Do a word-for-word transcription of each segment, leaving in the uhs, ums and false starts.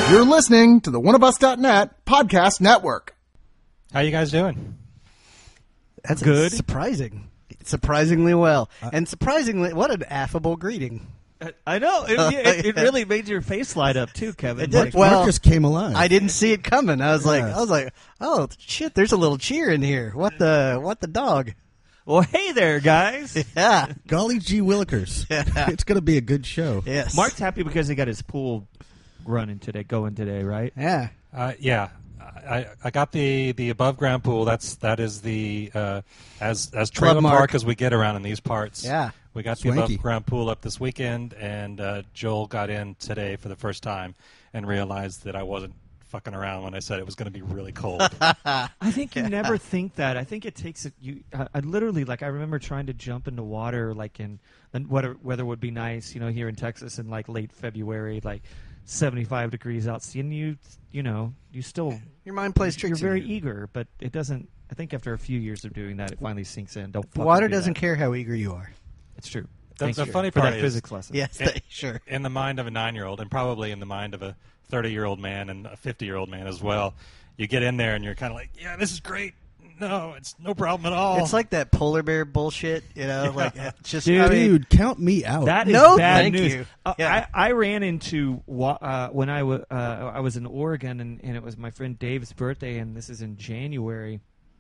You're listening to the one of us dot net podcast network. How you guys doing? That's Good. Surprising. Surprisingly well. Uh, and surprisingly, what an affable greeting. I know. It, it, it really made your face light up, too, Kevin. It did. Like, Well, Mark just came alive. I didn't see it coming. I was like, Yeah. I was like, oh shit! There's a little cheer in here. What the? What the dog? well, hey there, guys. Yeah. Golly gee willikers. Yeah. It's going to be a good show. Yes. Mark's happy because he got his pool running today, going today, right? Yeah. Uh, yeah, I, I got the, the above ground pool. That's that is the uh, as as trailer Mark. park as we get around in these parts. Yeah. we got Swanky. the above ground pool up this weekend, and uh, Joel got in today for the first time and realized that I wasn't fucking around when I said it was going to be really cold. I think you never think that. I think it takes it. You, I, I literally like. I remember trying to jump into water, like in and weather. Weather would be nice, you know, here in Texas in like late February, like seventy-five degrees out. And you, you know, you still Your mind plays you're tricks. very on you. eager, but it doesn't. I think after a few years of doing that, it finally sinks in. Don't. fucking Water do doesn't that. care how eager you are. It's true. The- Thanks the for- funny for part that is- physics lesson. Yes. It- sure. In the mind of a nine-year-old, and probably in the mind of a thirty-year-old man and a fifty-year-old man as well, you get in there and you're kind of like, yeah, this is great. No, it's no problem at all. It's like that polar bear bullshit. You know, like it's just. Dude, I mean, Dude, count me out. That is No, bad thank news. you. Uh, Yeah. I, I ran into wa- uh, when I w- uh, I was in Oregon, and, and it was my friend Dave's birthday, and this is in January,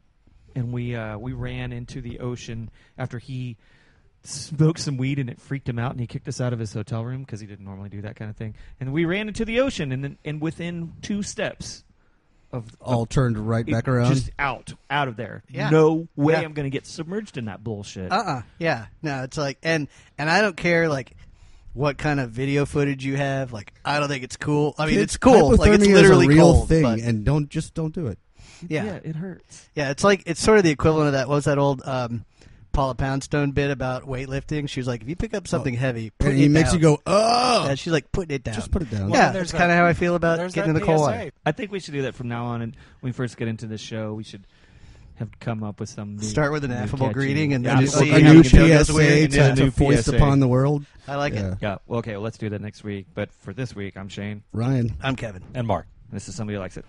and we uh, we ran into the ocean after he smoked some weed and it freaked him out, and he kicked us out of his hotel room because he didn't normally do that kind of thing, and we ran into the ocean, and then and within two steps of All of, turned right it- back around. just out out of there. Yeah. No way Yeah. I'm going to get submerged in that bullshit. Uh-uh. Yeah. No, it's like, and and I don't care like what kind of video footage you have. Like, I don't think it's cool. I mean, Kids, it's cool. Like, it's hypothermia literally is a real cold. thing, but- and don't just don't do it. yeah. yeah, it hurts. Yeah, it's like it's sort of the equivalent of that. What was that old um, Paula Poundstone bit about weightlifting? She was like, if you pick up something heavy, put And it it makes down. you go, oh! And she's like, putting it down. Just put it down. Well, yeah, there's that's that- kind of how I feel about There's getting in that the cold P S A. water. I think we should do that from now on. And when we first get into the show, we should have come up with some new, Start with an new affable catchy- greeting and yeah, then a, see a how new the show goes P S A weird. to, Yeah, to new foist P S A. upon the world. I like Yeah. it. Yeah. Well, okay. Well, let's do that next week. But for this week, I'm Shane. Ryan. I'm Kevin. and Mark. This is somebody who likes it.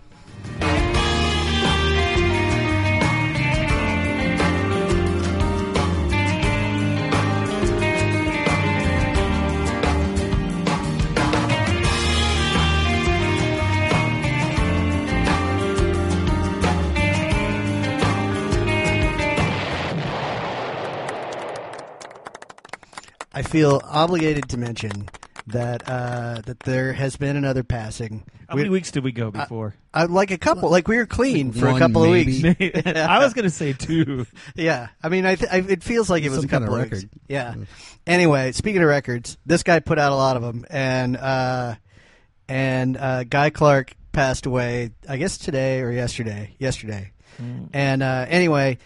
I feel obligated to mention that uh, that there has been another passing. How We- many weeks did we go before? I, like a couple, like we were clean for a One, couple maybe. of weeks. I was going to say two. Yeah, I mean, I, th- I it feels like it was Some a couple kind of of weeks. record. Yeah. Anyway, speaking of records, this guy put out a lot of them, and uh, and uh, Guy Clark passed away. I guess today or yesterday. Yesterday. And uh, anyway,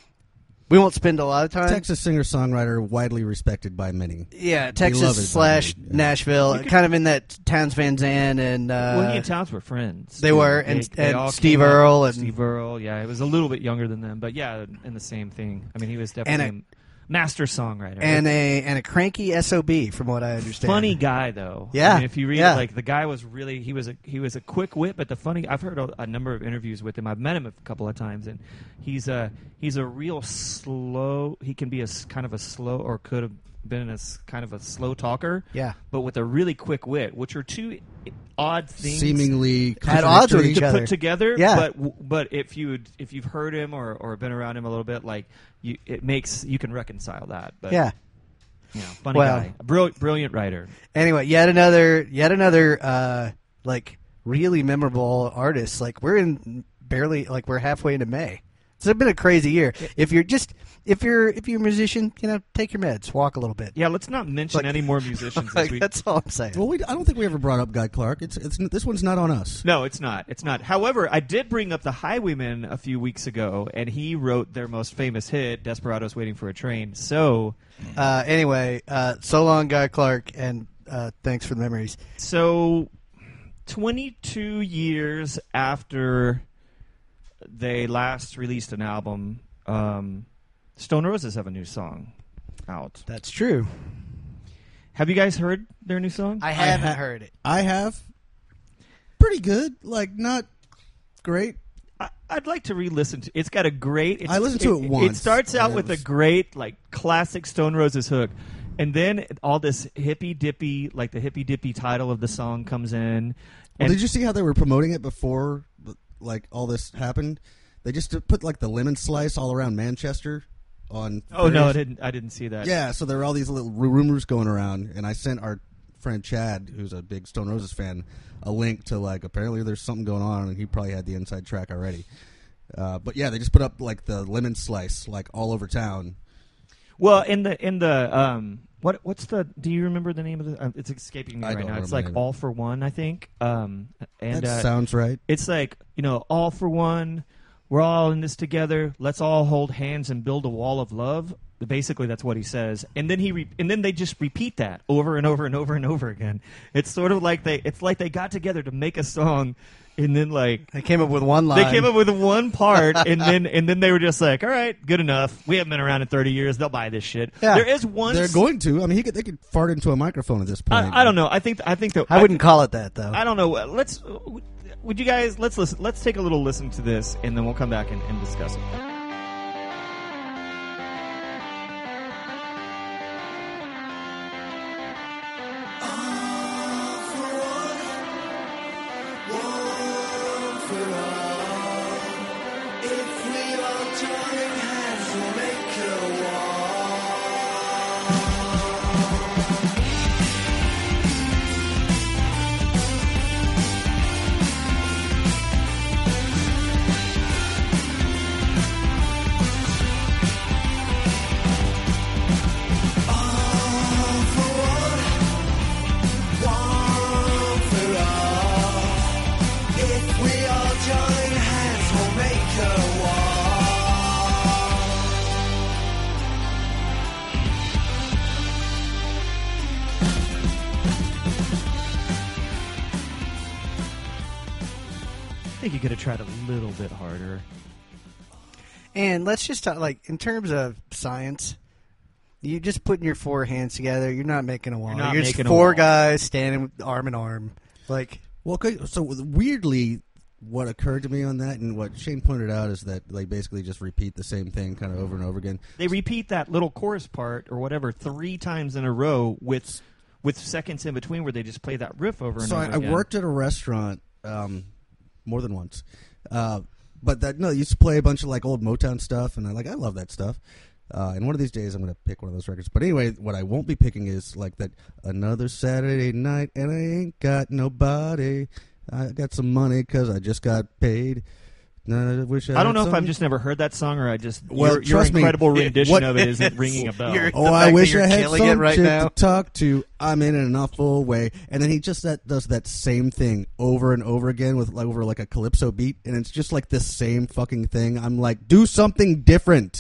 we won't spend a lot of time. Texas singer-songwriter, widely respected by many. Yeah, love Texas it, slash by the way. Yeah. Nashville, kind of in that Towns Van Zandt and uh, well, he and Towns were friends. they too. were, and- They- they and all Steve came up- Earle and- Steve Earle. Yeah, he was a little bit younger than them, but yeah, in the same thing. I mean, he was definitely And a, master songwriter and a and a cranky S O B, from what I understand. funny guy though. Yeah, I mean, if you read yeah. it, like the guy was really he was a he was a quick wit, but the funny I've heard a, a number of interviews with him. I've met him a couple of times, and he's a he's a real slow. He can be a s- kind of a slow, or could have been a s- kind of a slow talker. Yeah. but with a really quick wit, which are two odd things. Seemingly At odds with contradictory. each to other. put together, Yeah. But w- but if you if you've heard him or, or been around him a little bit, like you, it makes you can reconcile that. But Yeah. you know, funny Well- guy, brilliant, brilliant writer. Anyway, yet another, yet another, uh, like really memorable artist. Like we're in barely, like we're halfway into May. It's been a crazy year. If you're just, if you're, if you're a musician, you know, take your meds, walk a little bit. Yeah, let's not mention Like- any more musicians this Like, week. that's all I'm saying. Well, we, I don't think we ever brought up Guy Clark. It's it's this one's not on us. No, it's not. It's not. However, I did bring up the Highwaymen a few weeks ago, and he wrote their most famous hit, "Desperados Waiting for a Train." So, Uh, anyway, uh, so long, Guy Clark, and uh, thanks for the memories. so twenty-two years after they last released an album, um, Stone Roses have a new song out. That's true. Have you guys heard their new song? I haven't ha- heard it. I have pretty good. Like, not great. I, I'd like to re-listen to. It's got a great. It's, I listened to it once, It starts out and it with was- a great, like, classic Stone Roses hook, and then all this hippy dippy, like the hippy dippy title of the song comes in. Well, And did you see how they were promoting it before, like, all this happened? They just put, like, the lemon slice all around Manchester on. Oh no, I various- didn't. I didn't see that. Yeah, so there were all these little ru- rumors going around, and I sent our friend Chad, who's a big Stone Roses fan, a link to, like, apparently there's something going on, and he probably had the inside track already. Uh, but yeah, they just put up, like, the lemon slice, like, all over town. Well, in the in the um, what what's the? Do you remember the name of the? Uh, it's escaping me I right don't now. It's remember like the name. All for One, I think. Um, and that uh, sounds right. it's like, you know, all for one. We're all in this together. Let's all hold hands and build a wall of love. Basically, that's what he says, and then he re- and then they just repeat that over and over and over and over again. It's sort of like they it's like they got together to make a song, and then like They came up with one line. they came up with one part, and then and then they were just like, all right, good enough. We haven't been around in thirty years. They'll buy this shit. Yeah. There is one. They're s- going to. I mean, he could, they could fart into a microphone at this point. I, I don't know. I think I think that I wouldn't call it that though. I don't know. Let's. Would you guys let's listen? Let's take a little listen to this, and then we'll come back and, and discuss it. I think you could have tried a little bit harder. And let's just talk, like, in terms of science, you just putting your four hands together. You're not making a wall. You're not You're just making a four wall. guys standing arm in arm. Like, Well, okay, so weirdly, what occurred to me on that, and what Shane pointed out, is that they basically just repeat the same thing kind of over and over again. They repeat that little chorus part or whatever three times in a row with with seconds in between where they just play that riff over and So over I, I again. worked at a restaurant um, more than once, uh, but that no, they used to play a bunch of like old Motown stuff, and I like I love that stuff. Uh, and one of these days, I'm going to pick one of those records. But anyway, what I won't be picking is like that another Saturday night, and I ain't got nobody. I got some money because I just got paid. No, I wish I, I don't had know if I've something. just never heard that song or I just Well, your, your trust me, incredible it- rendition what- of it isn't ringing a bell. You're- Oh, the I fact wish that you're I had killing some it right chick now. to talk to. I'm in an awful way, and then he just that does that same thing over and over again with like over like a calypso beat, and it's just like the same fucking thing. I'm like, do something different.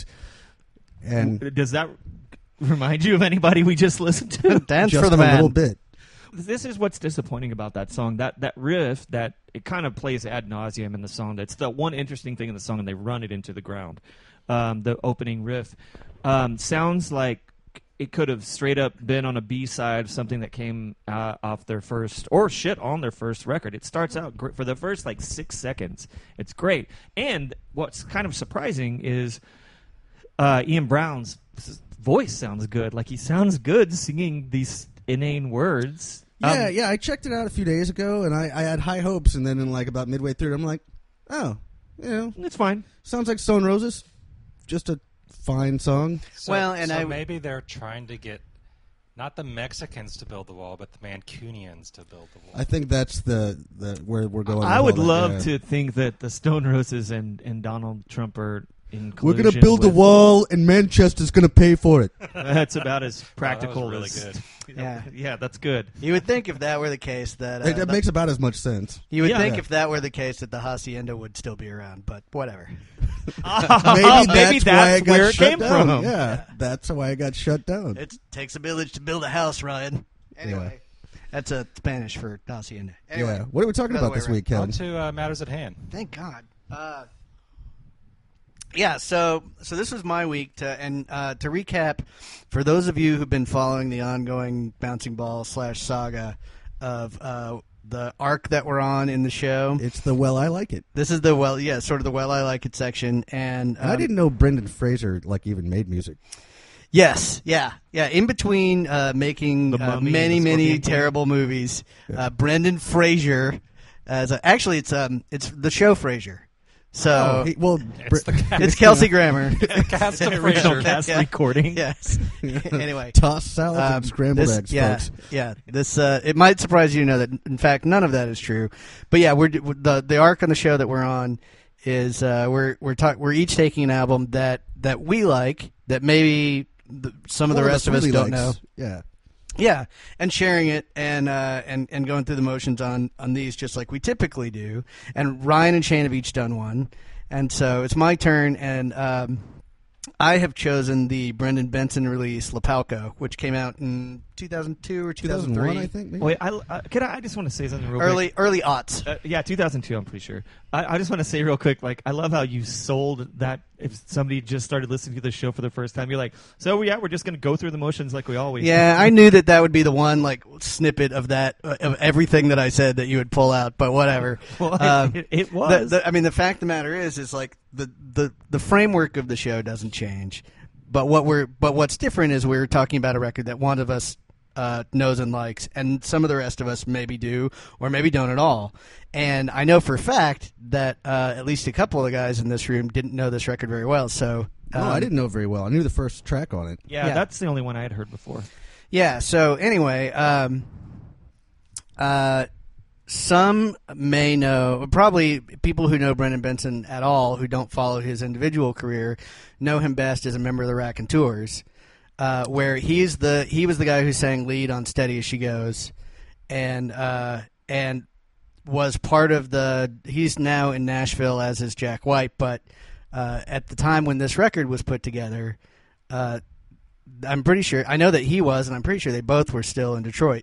And Does that remind you of anybody we just listened to? dance just for the a man. little bit. This is what's disappointing about that song. That that riff that it kind of plays ad nauseum in the song. That's the one interesting thing in the song, and they run it into the ground. Um, the opening riff um, sounds like it could have straight up been on a B side, something that came uh, off their first or shit on their first record. It starts out gr- for the first like six seconds. It's great, and what's kind of surprising is uh, Ian Brown's voice sounds good. Like he sounds good singing these inane words. Yeah, Um, yeah. I checked it out a few days ago, and I, I had high hopes, and then in like about midway through, I'm like, oh, you know, it's fine. sounds like Stone Roses. Just a fine song. So, Well, and so I- maybe they're trying to get not the Mexicans to build the wall, but the Mancunians to build the wall. I think that's the, the where we're going. I with would all that, love yeah. to think that the Stone Roses and, and Donald Trump are in We're collusion. gonna build a with- wall, and Manchester's gonna pay for it. That's about as Wow, that was practical really as. good. Yeah. yeah, that's good. You would think if that were the case that uh, It, it the- makes about as much sense. you would Yeah. think Yeah. if that were the case that the hacienda would still be around, but whatever. Maybe that's, Maybe that's why it got where it shut came down. from. Yeah, that's why it got shut down. It takes a village to build a house, Ryan. Anyway, that's a Spanish for hacienda. Anyway, yeah. What are we talking other about way this around. week, On Kevin? to uh, matters at hand. thank God. Uh, yeah, so so this was my week to and uh, to recap for those of you who've been following the ongoing bouncing ball slash saga of uh, the arc that we're on in the show. It's the well, I like it. This is the well, yeah, sort of the well, I like it section, and, um, And I didn't know Brendan Fraser like even made music. Yes, yeah, yeah. In between uh, making The uh, Mummy many, and the many Scorpion King. terrible movies, uh, Brendan Fraser, as a, actually it's um it's the show Frasier. So Oh, he, well, It's the cast, it's Kelsey Grammer. cast of Original Frasier. cast Yeah. recording. Yes. Anyway, tossed salad um, and scrambled this- eggs, yeah, folks. yeah. This uh, it might surprise you to know that in fact none of that is true. But yeah, we're the the arc on the show that we're on is uh, we're we're talk, we're each taking an album that that we like that maybe the, some of the One rest of us really don't likes. know. Yeah. Yeah, and sharing it and uh, and and going through the motions on on these just like we typically do. And Ryan and Shane have each done one, and so it's my turn. And um, I have chosen the Brendan Benson release Lapalco, which came out in two thousand two or two thousand three. two thousand one, I think. Maybe? Wait, I, uh, can I, I just want to say something real Early quick. early aughts. Uh, yeah, two thousand two, I'm pretty sure. I, I just want to say real quick, like, I love how you sold that if somebody just started listening to the show for the first time, you're like, so yeah, we're just going to go through the motions like we always Yeah, I knew that that would be the one like snippet of that uh, of everything that I said that you would pull out, but whatever. do. Well, Um, it, it The, was. the, I mean, the fact of the matter is, is like the, the, the framework of the show doesn't change, but what we're but what's different is we're talking about a record that one of us uh, knows and likes, and some of the rest of us maybe do or maybe don't at all. And I know for a fact that uh, at least a couple of the guys in this room didn't know this record very well. So No, um, I didn't know very well. I knew the first track on it. yeah, yeah. that's the only one I had heard before. Yeah. So anyway, um, uh, some may know, probably people who know Brendan Benson at all, who don't follow his individual career, know him best as a member of the Raconteurs, uh, where he's the he was the guy who sang lead on "Steady as She Goes," and uh, and was part of the. He's now in Nashville, as is Jack White, but uh, at the time when this record was put together. Uh, I'm pretty sure I know that he was, and I'm pretty sure they both were still in Detroit.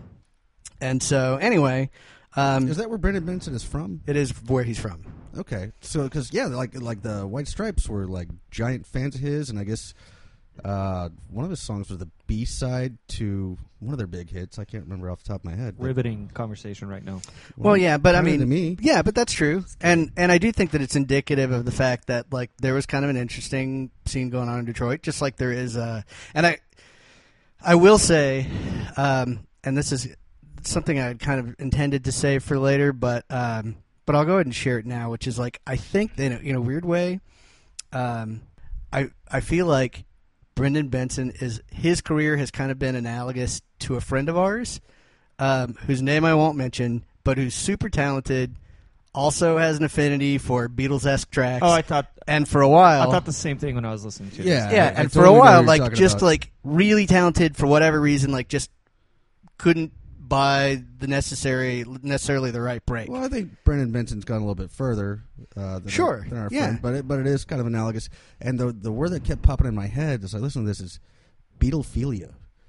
And so, anyway, um, Is that where Brendan Benson is from? it is where he's from. Okay, so because yeah, like like the White Stripes were like giant fans of his, and I guess uh, one of his songs was the B side to one of their big hits. I can't remember off the top of my head. but- Riveting conversation right now. Well, yeah, but I better mean, than me. yeah, but that's true, and and I do think that it's indicative of the fact that like there was kind of an interesting scene going on in Detroit, just like there is. Uh, and I, I will say, um, and this is something I had kind of intended to say for later, but um, but I'll go ahead and share it now, which is like I think that in a, in a weird way, um, I I feel like Brendan Benson is his career has kind of been analogous to a friend of ours, um, whose name I won't mention, but who's super talented, also has an affinity for Beatles-esque tracks. Oh, I thought and for a while, I thought the same thing when I was listening to it. Yeah. yeah, I- I and totally for a know what while, you're like talking just about. like really talented for whatever reason, like just couldn't buy the necessary necessarily the right break. Well, I think Brendan Benson's gone a little bit further uh, than, Sure, our, than our yeah. friend, but it, but it is kind of analogous. And the the word that kept popping in my head as I listened to this is Beatlephilia.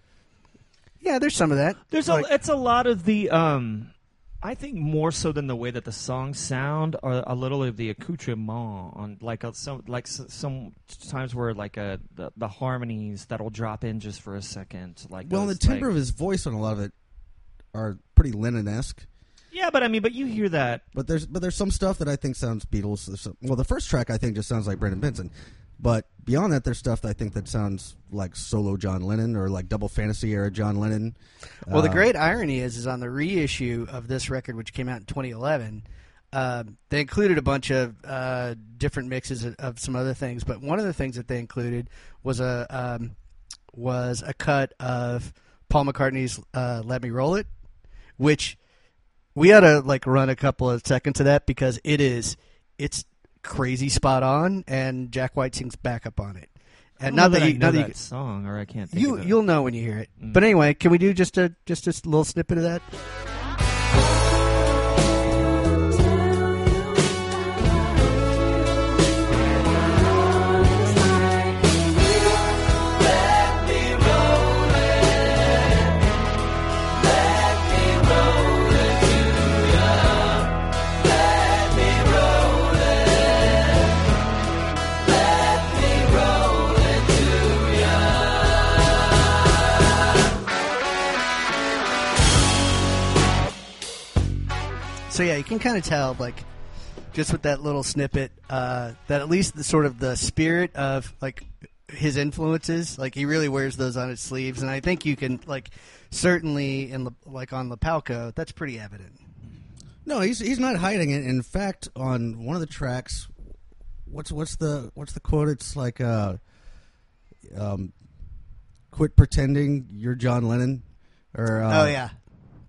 Yeah, there's some of that. There's Like- a it's a lot of the um I think more so than the way that the songs sound, or a little of the accoutrement on like a, some like s- some times where like a the, the harmonies that'll drop in just for a second. Like Well, those, the timbre like- of his voice on a lot of it are pretty Lennon-esque. yeah, but I mean, but you hear that. But there's but there's some stuff that I think sounds Beatles. There's some- well, the first track I think just sounds like Brendan Benson. But beyond that, there's stuff that I think that sounds like solo John Lennon or like Double Fantasy era John Lennon. Well, the Uh, great irony is, is on the reissue of this record, which came out in twenty eleven, uh, they included a bunch of uh, different mixes of, of some other things. But one of the things that they included was a um, was a cut of Paul McCartney's uh, "Let Me Roll It," which we ought to like run a couple of seconds of that because it is it's crazy spot on, and Jack White sings backup on it. I And don't not know that I you, know not that that you, song, or I can't. Think you of it. you'll know when you hear it. Mm. But anyway, can we do just a just a little snippet of that? So yeah, you can kind of tell, like, just with that little snippet, uh, that at least the sort of the spirit of like his influences, like he really wears those on his sleeves, and I think you can like certainly in like on Lapalco, that's pretty evident. No, he's he's not hiding it. In fact, on one of the tracks, what's what's the what's the quote? It's like, uh, um, "Quit pretending you're John Lennon," or uh, oh yeah.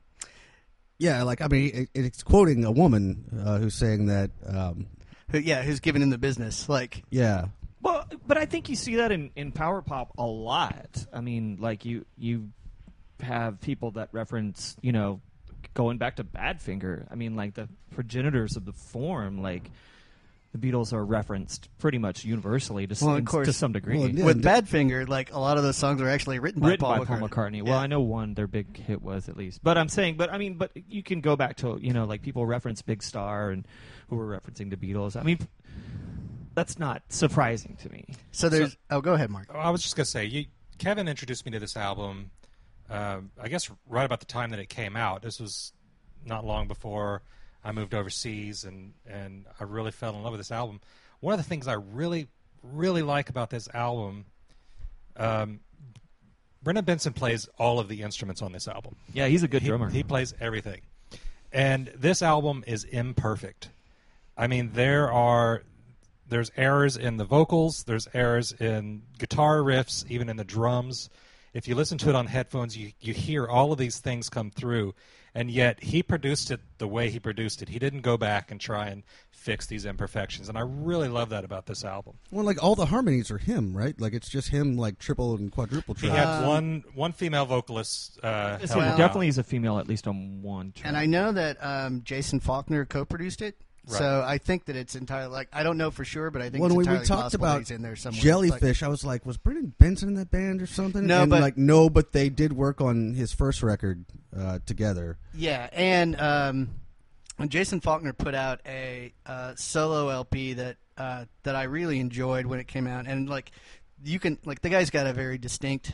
Yeah, like, I mean, it, it's quoting a woman uh, who's saying that, um, Who, yeah, who's giving him the business, like, yeah. Well, but I think you see that in, in power pop a lot. I mean, like, you you have people that reference, you know, going back to Badfinger. I mean, like, the progenitors of the form, like, the Beatles are referenced pretty much universally to, well, of in, course, to some degree. Well, yeah. with Badfinger, like a lot of those songs are actually written by, written Paul, by McCartney. Paul McCartney. Well, Yeah. I know one their big hit was at least. But I'm saying, but I mean, but you can go back to, you know, like people reference Big Star and who were referencing the Beatles. I mean, that's not surprising to me. So there's. So, oh, go ahead, Mark. I was just gonna say, you, Kevin introduced me to this album. Uh, I guess right about the time that it came out. This was not long before I moved overseas, and and I really fell in love with this album. One of the things I really, really like about this album, um, Brendan Benson plays all of the instruments on this album. Yeah, he's a good he, drummer. He plays everything. And this album is imperfect. I mean, there are there's errors in the vocals, there's errors in guitar riffs, even in the drums. If you listen to it on headphones, you, you hear all of these things come through. And yet he produced it the way he produced it. He didn't go back and try and fix these imperfections. And I really love that about this album. Well, like, all the harmonies are him, right? Like, it's just him, like, triple and quadruple He track. had Um, one one female vocalist. Uh, Yes, help he him definitely out. is a female, at least on one track. And I know that um, Jason Faulkner co-produced it. Right. So I think that it's entirely like I don't know for sure, but I think When it's we, we entirely talked possible that about he's in there somewhere. Jellyfish, I was like, was Brendan Benson in that band or something? No, and but- like, no, but they did work on his first record uh, together. Yeah, and um, when Jason Faulkner put out a uh, solo L P that uh, that I really enjoyed when it came out, and like you can like the guy's got a very distinct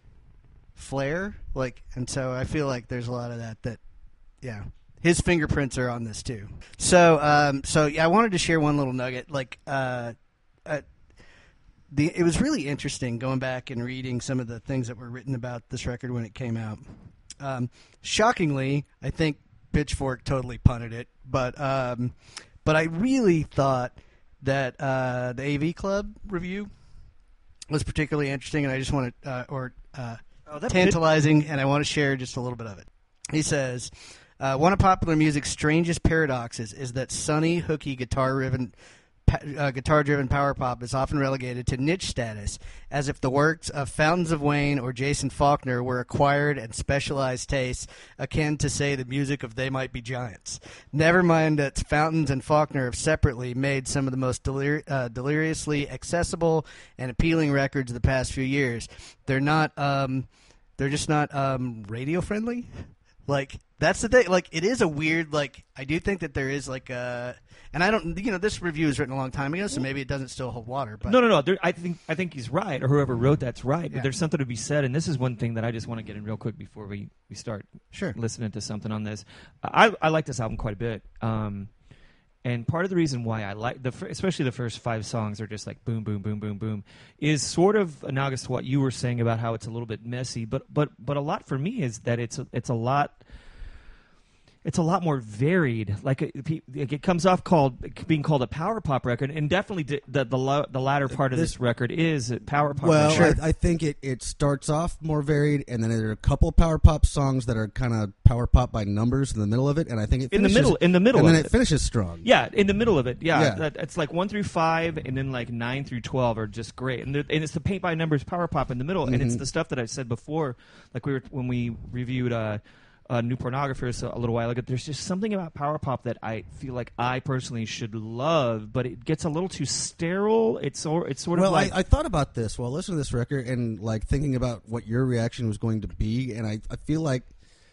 flair, like, and so I feel like there's a lot of that. That yeah, his fingerprints are on this too. So um, so yeah, I wanted to share one little nugget, like. Uh, uh, The, it was really interesting going back and reading some of the things that were written about this record when it came out. Um, shockingly, I think Pitchfork totally punted it, but um, but I really thought that uh, the A V Club review was particularly interesting, and I just want to uh, or uh, Oh, that tantalizing, and I want to share just a little bit of it. He says, uh, one of popular music's strangest paradoxes is that sunny, hooky, guitar-driven Uh, guitar-driven power pop is often relegated to niche status, as if the works of Fountains of Wayne or Jason Faulkner were acquired and specialized tastes, akin to, say, the music of They Might Be Giants. Never mind that Fountains and Faulkner have separately made some of the most delir- uh, deliriously accessible and appealing records of the past few years. They're not, um, they're just not um, radio-friendly. Like, that's the thing. Like, it is a weird, like, I do think that there is, like, a... And I don't, you know, this review was written a long time ago, so maybe it doesn't still hold water. But No, no, no. There, I think I think he's right, or whoever wrote that's right. But Yeah. there's something to be said, and this is one thing that I just want to get in real quick before we, we start Sure. listening to something on this. I I like this album quite a bit, um, and part of the reason why I like the fir- especially the first five songs are just like boom, boom, boom, boom, boom, is sort of analogous to what you were saying about how it's a little bit messy. But but but a lot for me is that it's a, it's a lot. It's a lot more varied. Like it, it comes off called being called a power pop record, and definitely the the the, lo- the latter part of this, This- record is a power pop. Well, record. I, I think it, it starts off more varied, and then there are a couple power pop songs that are kind of power pop by numbers in the middle of it, and I think it in the finishes, middle, in the middle, and then of it finishes strong. Yeah, in the middle of it. Yeah, Yeah. That, it's like one through five, and then like nine through twelve are just great, and, and it's the paint by numbers power pop in the middle, and it's Mhm. the stuff that I said before, like we were when we reviewed uh, uh, New Pornographers a little while ago. There's just something about power pop that I feel like I personally should love, but it gets a little too sterile. It's or it's sort well, of like I, I thought about this while listening to this record and like thinking about what your reaction was going to be, and I, I feel like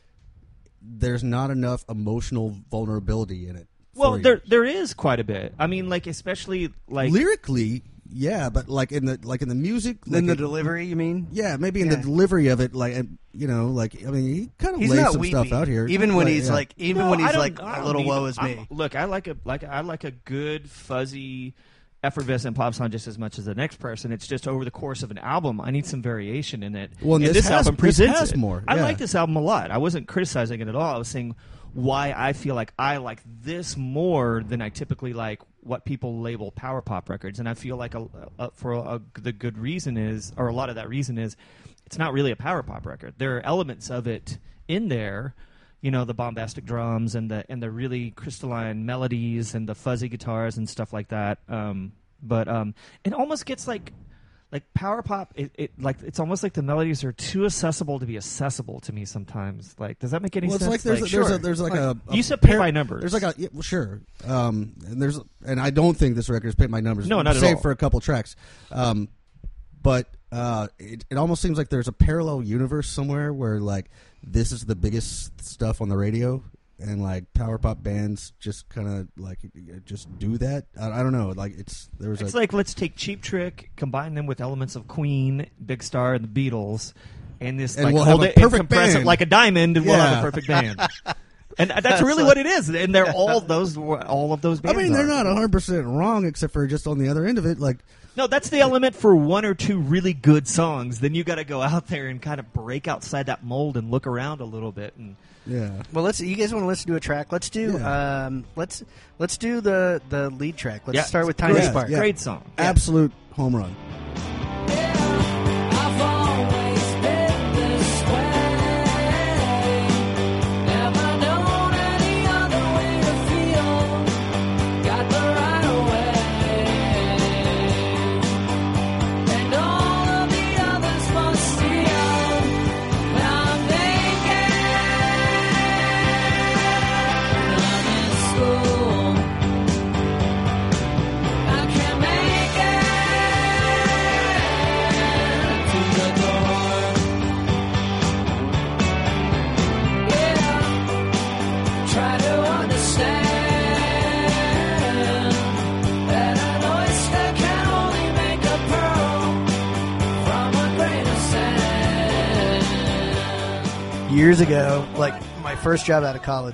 there's not enough emotional vulnerability in it. well, for you. there there is quite a bit. I mean, like especially like lyrically, yeah, but like in the like in the music, In like the it- delivery, you mean? yeah, maybe in Yeah. the delivery of it, like and, you know, like I mean, he kind of He's lays not some weepy. stuff out here, Even when But, he's yeah. like, even No, when I he's don't- like I a don't little need- woe is I'm- me. Look, I like a like I like a good fuzzy, effervescent pop song just as much as the next person. It's just over the course of an album, I need some variation in it. Well, and and this this, has- album this presents has it. more, I yeah. like this album a lot. I wasn't criticizing it at all. I was saying why I feel like I like this more than I typically like what people label power pop records, and I feel like a, a, for a, a, the good reason is, or a lot of that reason is, it's not really a power pop record. There are elements of it in there, you know, the bombastic drums and the and the really crystalline melodies and the fuzzy guitars and stuff like that. Um, but um, it almost gets like like power pop. It, it like it's almost like the melodies are too accessible to be accessible to me sometimes. Like, does that make any Well, it's sense? like there's Like, a, there's sure. a there's like, a, a you said pay par- by numbers. There's like a yeah, well, sure, um, and there's and I don't think this record is paid by numbers. No, not at save all. for a couple tracks, um, but uh, it it almost seems like there's a parallel universe somewhere where like this is the biggest stuff on the radio, and like power pop bands just kind of like just do that. I, I don't know, like it's there was It's a, like, let's take Cheap Trick, combine them with elements of Queen, Big Star, and the Beatles, and this And like we'll hold have a it and perfect compress band. it like a diamond, and we'll have Yeah. a perfect band. And that's really what it is. And they're all those, all of those I bands. mean, they're are. not one hundred percent wrong, except for just on the other end of it, like No, that's the element for one or two really good songs. Then you got to go out there and kind of break outside that mold and look around a little bit. And yeah. Well, let's. You guys want to listen to a track? Let's do. Yeah. Um, let's let's do the the lead track. Let's Yeah, start with it's Tiny great. Spark. Yeah. great song. Absolute home run. I've always been this way. Never known any other way to feel. Got the right of way. And all of the others must steal. Now I'm naked. I'm in school. I can't make it to the door. Yeah, try to understand that an oyster can only make a pearl from a grain of sand. Years ago, like my first job out of college,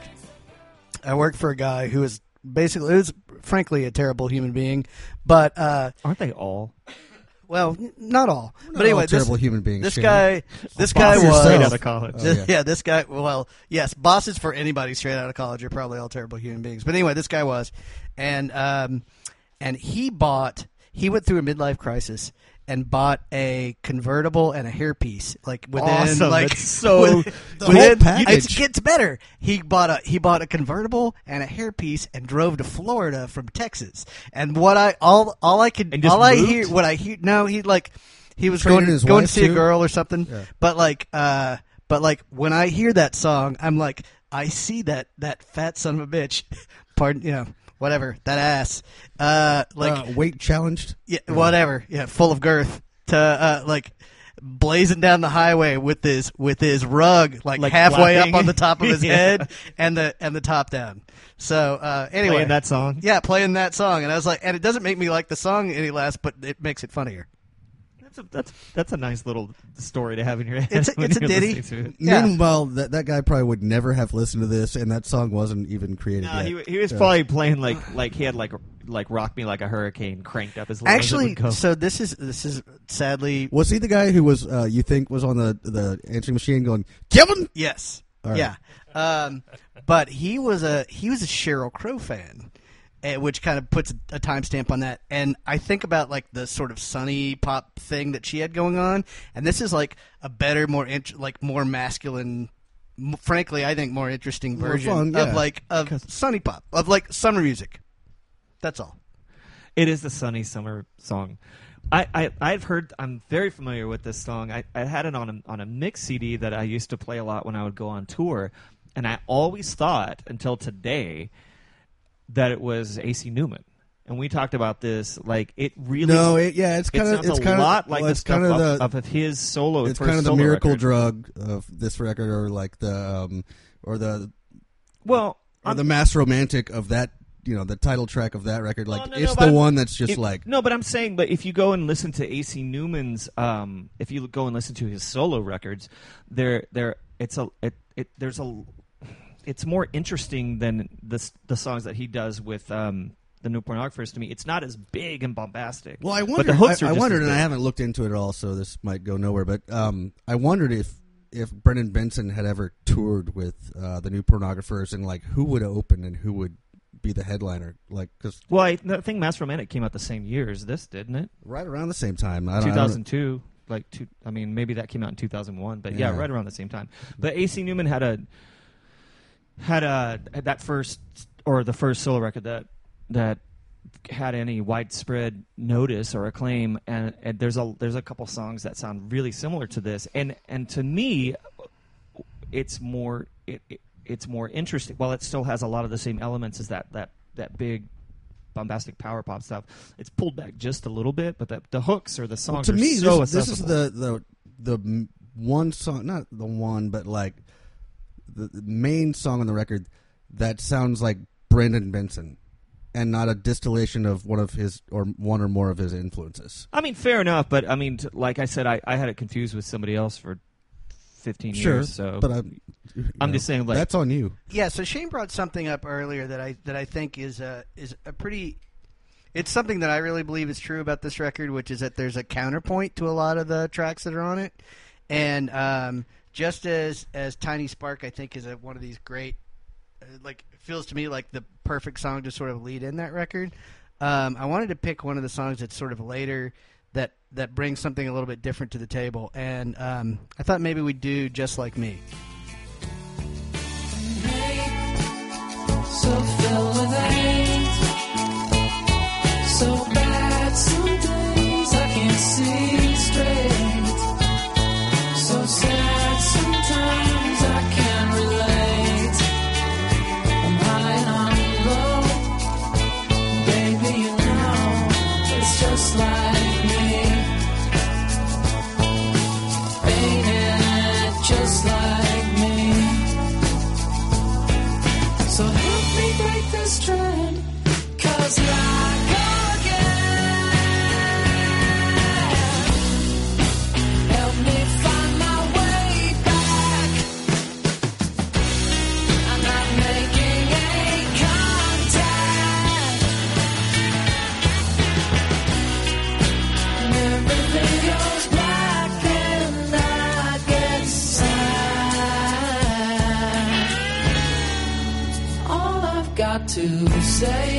I worked for a guy who was basically, it was frankly a terrible human being, but uh, Aren't they all? well, n- not all. Not But anyway, all this, terrible human beings. this Shane. guy, this guy Bosses was straight out of college. Oh, This- yeah. yeah. this guy. Well, yes, bosses for anybody straight out of college are probably all terrible human beings. But anyway, this guy was, and um, and he bought. He went through a midlife crisis and bought a convertible and a hairpiece. Like within, Awesome. like That's so- within- The within- whole package. It gets better. He bought a he bought a convertible and a hairpiece and drove to Florida from Texas. And what I all all I could And just all I moved? hear what I hear no he like he was Traded going his going to wife, see a too? girl or something. Yeah. But like, uh, but like when I hear that song, I'm like, I see that that fat son of a bitch, pardon, you know, whatever, that ass, uh, like, uh, weight challenged. yeah, whatever, yeah, full of girth, to uh, like blazing down the highway with his with his rug like, Like halfway flapping. up on the top of his Yeah. head and the and the top down. So uh, anyway, Playing that song. yeah, playing that song, and I was like, and it doesn't make me like the song any less, but it makes it funnier. That's a, that's that's a nice little story to have in your head. It's a- when it's a you're ditty. listening to it. Yeah. Meanwhile, that that guy probably would never have listened to this, and that song wasn't even created No, yet. he, he was Yeah. probably playing like like he had like like Rock Me Like a Hurricane cranked up as low Actually, as it would go. so this is this is sadly Was he the guy who was uh, you think was on the the answering machine going, Kevin? yes, All right. yeah, um, but he was a he was a Sheryl Crow fan, eh, which kind of puts a timestamp on that. And I think about like the sort of sunny pop thing that she had going on, and this is like a better, more int- like more masculine. m- Frankly, I think more interesting More version fun, yeah. of like of sunny pop, of like summer music. That's all. It is the sunny summer song. I, I I've heard. I'm very familiar with this song. I, I had it on a, on a mix C D that I used to play a lot when I would go on tour, and I always thought until today that it was A C Newman. And we talked about this. Like it really. No, it, yeah, it's it kind of sounds it's a kind lot of like well, the it's stuff kind of of, the of his solo. it's first kind of the solo miracle record. drug of this record, or like the um, or the Well, or I'm- the mass romantic of that you know, the title track of that record. Like, Well, no, it's no, the but one that's just If- like. no, but I'm saying, but if you go and listen to A C Newman's, um, if you go and listen to his solo records, there, there, it's a, it, it, there's a, it's more interesting than the s- the songs that he does with um, the New Pornographers. To me, it's not as big and bombastic. Well, I but wondered. the hooks I, are I just wondered, as and I big. haven't looked into it at all, so this might go nowhere. But um, I wondered if if Brendan Benson had ever toured with uh, the New Pornographers, and like who would open and who would be the headliner, like because Well, I, the thing Mass Romantic came out the same year as this, didn't it? right around the same time. I don't, I don't- two thousand two, like two. I mean, maybe that came out in two thousand one, but yeah, Yeah. right around the same time. But A C Newman had a had a had that first or the first solo record that that had any widespread notice or acclaim, and, and there's a there's a couple songs that sound really similar to this, and and to me, it's more it, it it's more interesting. While it still has a lot of the same elements as that that that big bombastic power pop stuff, it's pulled back just a little bit, but the the hooks or the Well, songs to are me, so this, this is accessible. the, the the m- one song, not the one, but like the, the main song on the record that sounds like Brendan Benson, and not a distillation of one of his or one or more of his influences. I mean, fair enough, but I mean, t- like I said, I, I had it confused with somebody else for fifteen Sure, years. So but I'm, you I'm know, just saying, like, that's on you. Yeah, so Shane brought something up earlier that I that I think is a is a pretty. It's something that I really believe is true about this record, which is that there's a counterpoint to a lot of the tracks that are on it, and um, just as as Tiny Spark, I think is a, one of these great, uh, like it feels to me like the perfect song to sort of lead in that record. Um, I wanted to pick one of the songs that's sort of later that that brings something a little bit different to the table, and um, I thought maybe we'd do Just Like Me. So filled with hate, so bad some days I can't see straight, so sad sometimes I can't relate. I'm high and I'm low, baby, you know it's just like me. Ain't it just like me? So help me break this trend, 'cause here I go again. Help me find my way back. I'm not making any contact, and everything goes black and I get sad. All I've got to say,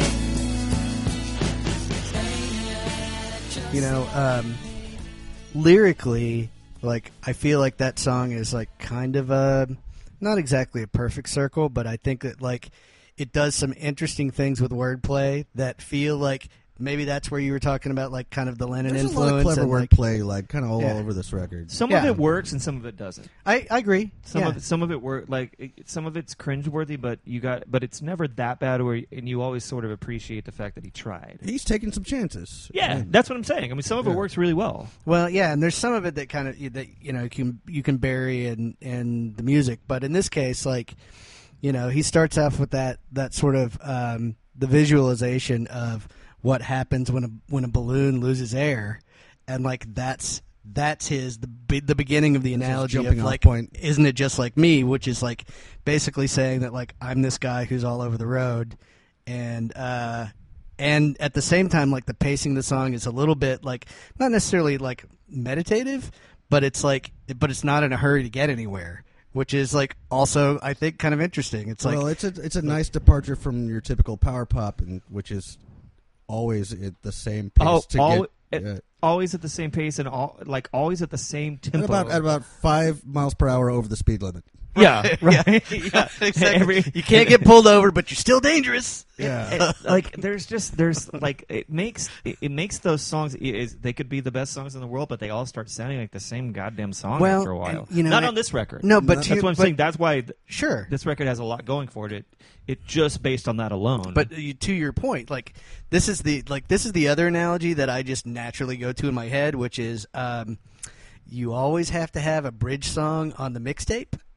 You know, um, lyrically, like I feel like that song is like kind of a not exactly a perfect circle, but I think that like it does some interesting things with wordplay that feel like maybe that's where you were talking about, like kind of the Lennon There's a influence. lot of clever and, like, wordplay, like kind of all Yeah. over this record. some Yeah. of it works and some of it doesn't. I, I agree. Some yeah. of it, some of it work like it, some of it's cringeworthy, but you got but it's never that bad. Where and you always sort of appreciate the fact that he tried. He's taking some chances. Yeah, that's what I'm saying. I mean, some of it Yeah. works really well. Well, yeah, and there's some of it that kind of that you know you can you can bury in in the music, but in this case, like you know, he starts off with that that sort of um, the visualization of what happens when a when a balloon loses air, and like that's that's his the be- the beginning of the analogy jumping of off like point. isn't it just like me, which is like basically saying that like I'm this guy who's all over the road, and uh, and at the same time like the pacing of the song is a little bit like not necessarily like meditative, but it's like but it's not in a hurry to get anywhere, which is like also I think kind of interesting. It's like well, it's a it's a nice departure from your typical power pop, and which is always at the same pace Oh, to al- get it- uh, always at the same pace and all like always at the same at tempo. about at about five miles per hour over the speed limit. yeah, right. yeah, exactly. Every- you can't get pulled over, but you're still dangerous. Yeah, it- like there's just there's like it makes it, it makes those songs it is they could be the best songs in the world, but they all start sounding like the same goddamn song Well, after a while. and, you know, not I- on this record. No, but that's to- what I'm but- saying. That's why th- Sure. this record has a lot going for it. It, it just based on that alone. But uh, to your point, like this is the like this is the other analogy that I just naturally go to in my head, which is um, you always have to have a bridge song on the mixtape.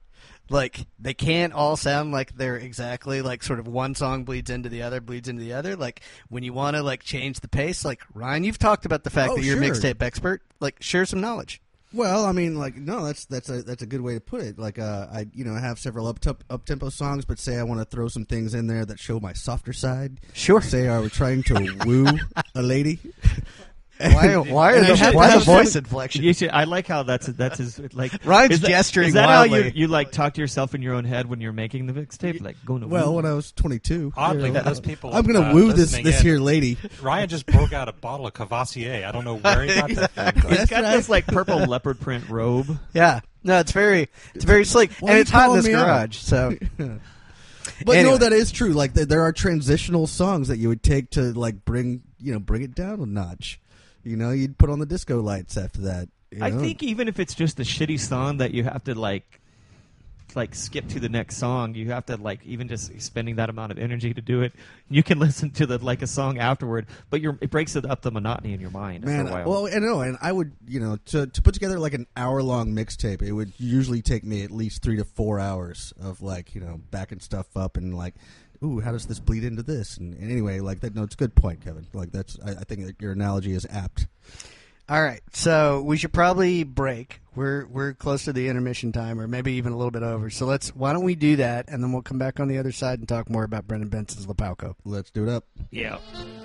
like they can't all sound like they're exactly like sort of one song bleeds into the other, bleeds into the other. Like when you want to like change the pace, like Ryan, you've talked about the fact Oh, that you're a sure. mixtape expert. Like share some knowledge. Well, I mean, like, no, that's that's a that's a good way to put it. Like, uh, I you know have several up up tempo songs, but say I want to throw some things in there that show my softer side. Sure. Say I was trying to woo a lady. Why? Why are And I the should why the have voice some- inflection? You should, I like how that's that's his like. Ryan's is that, gesturing Is that wildly. how you, you like talk to yourself in your own head when you're making the mixtape? Like going to Well, woo? when I was twenty-two, Oddly, you know, those people. I'm gonna uh, woo this listening this in, here lady. Ryan just broke out a bottle of Cavassier. I don't know where he got that thing. He's That's got right. this like purple leopard print robe. Yeah. No, it's very it's very sleek, Why and you it's hot in calling this me out? garage. So But Anyway. no, that is true. Like th- there are transitional songs that you would take to like bring you know bring it down a notch. You know, you'd put on the disco lights after that. you I know? think even if it's just a shitty song that you have to like like skip to the next song, you have to like even just spending that amount of energy to do it. You can listen to the like a song afterward, but you're, it breaks it up the monotony in your mind Man, after a while. well, I know, and I would, you know, to to put together like an hour long mixtape, it would usually take me at least three to four hours of like, you know, backing stuff up and like, ooh, how does this bleed into this? And, and anyway, like that. No, it's a good point, Kevin. Like that's, I, I think that your analogy is apt. all right, so we should probably break. We're we're close to the intermission time, or maybe even a little bit over. So let's. Why don't we do that, and then we'll come back on the other side and talk more about Brendan Benson's Lapalco. Let's do it up. yeah.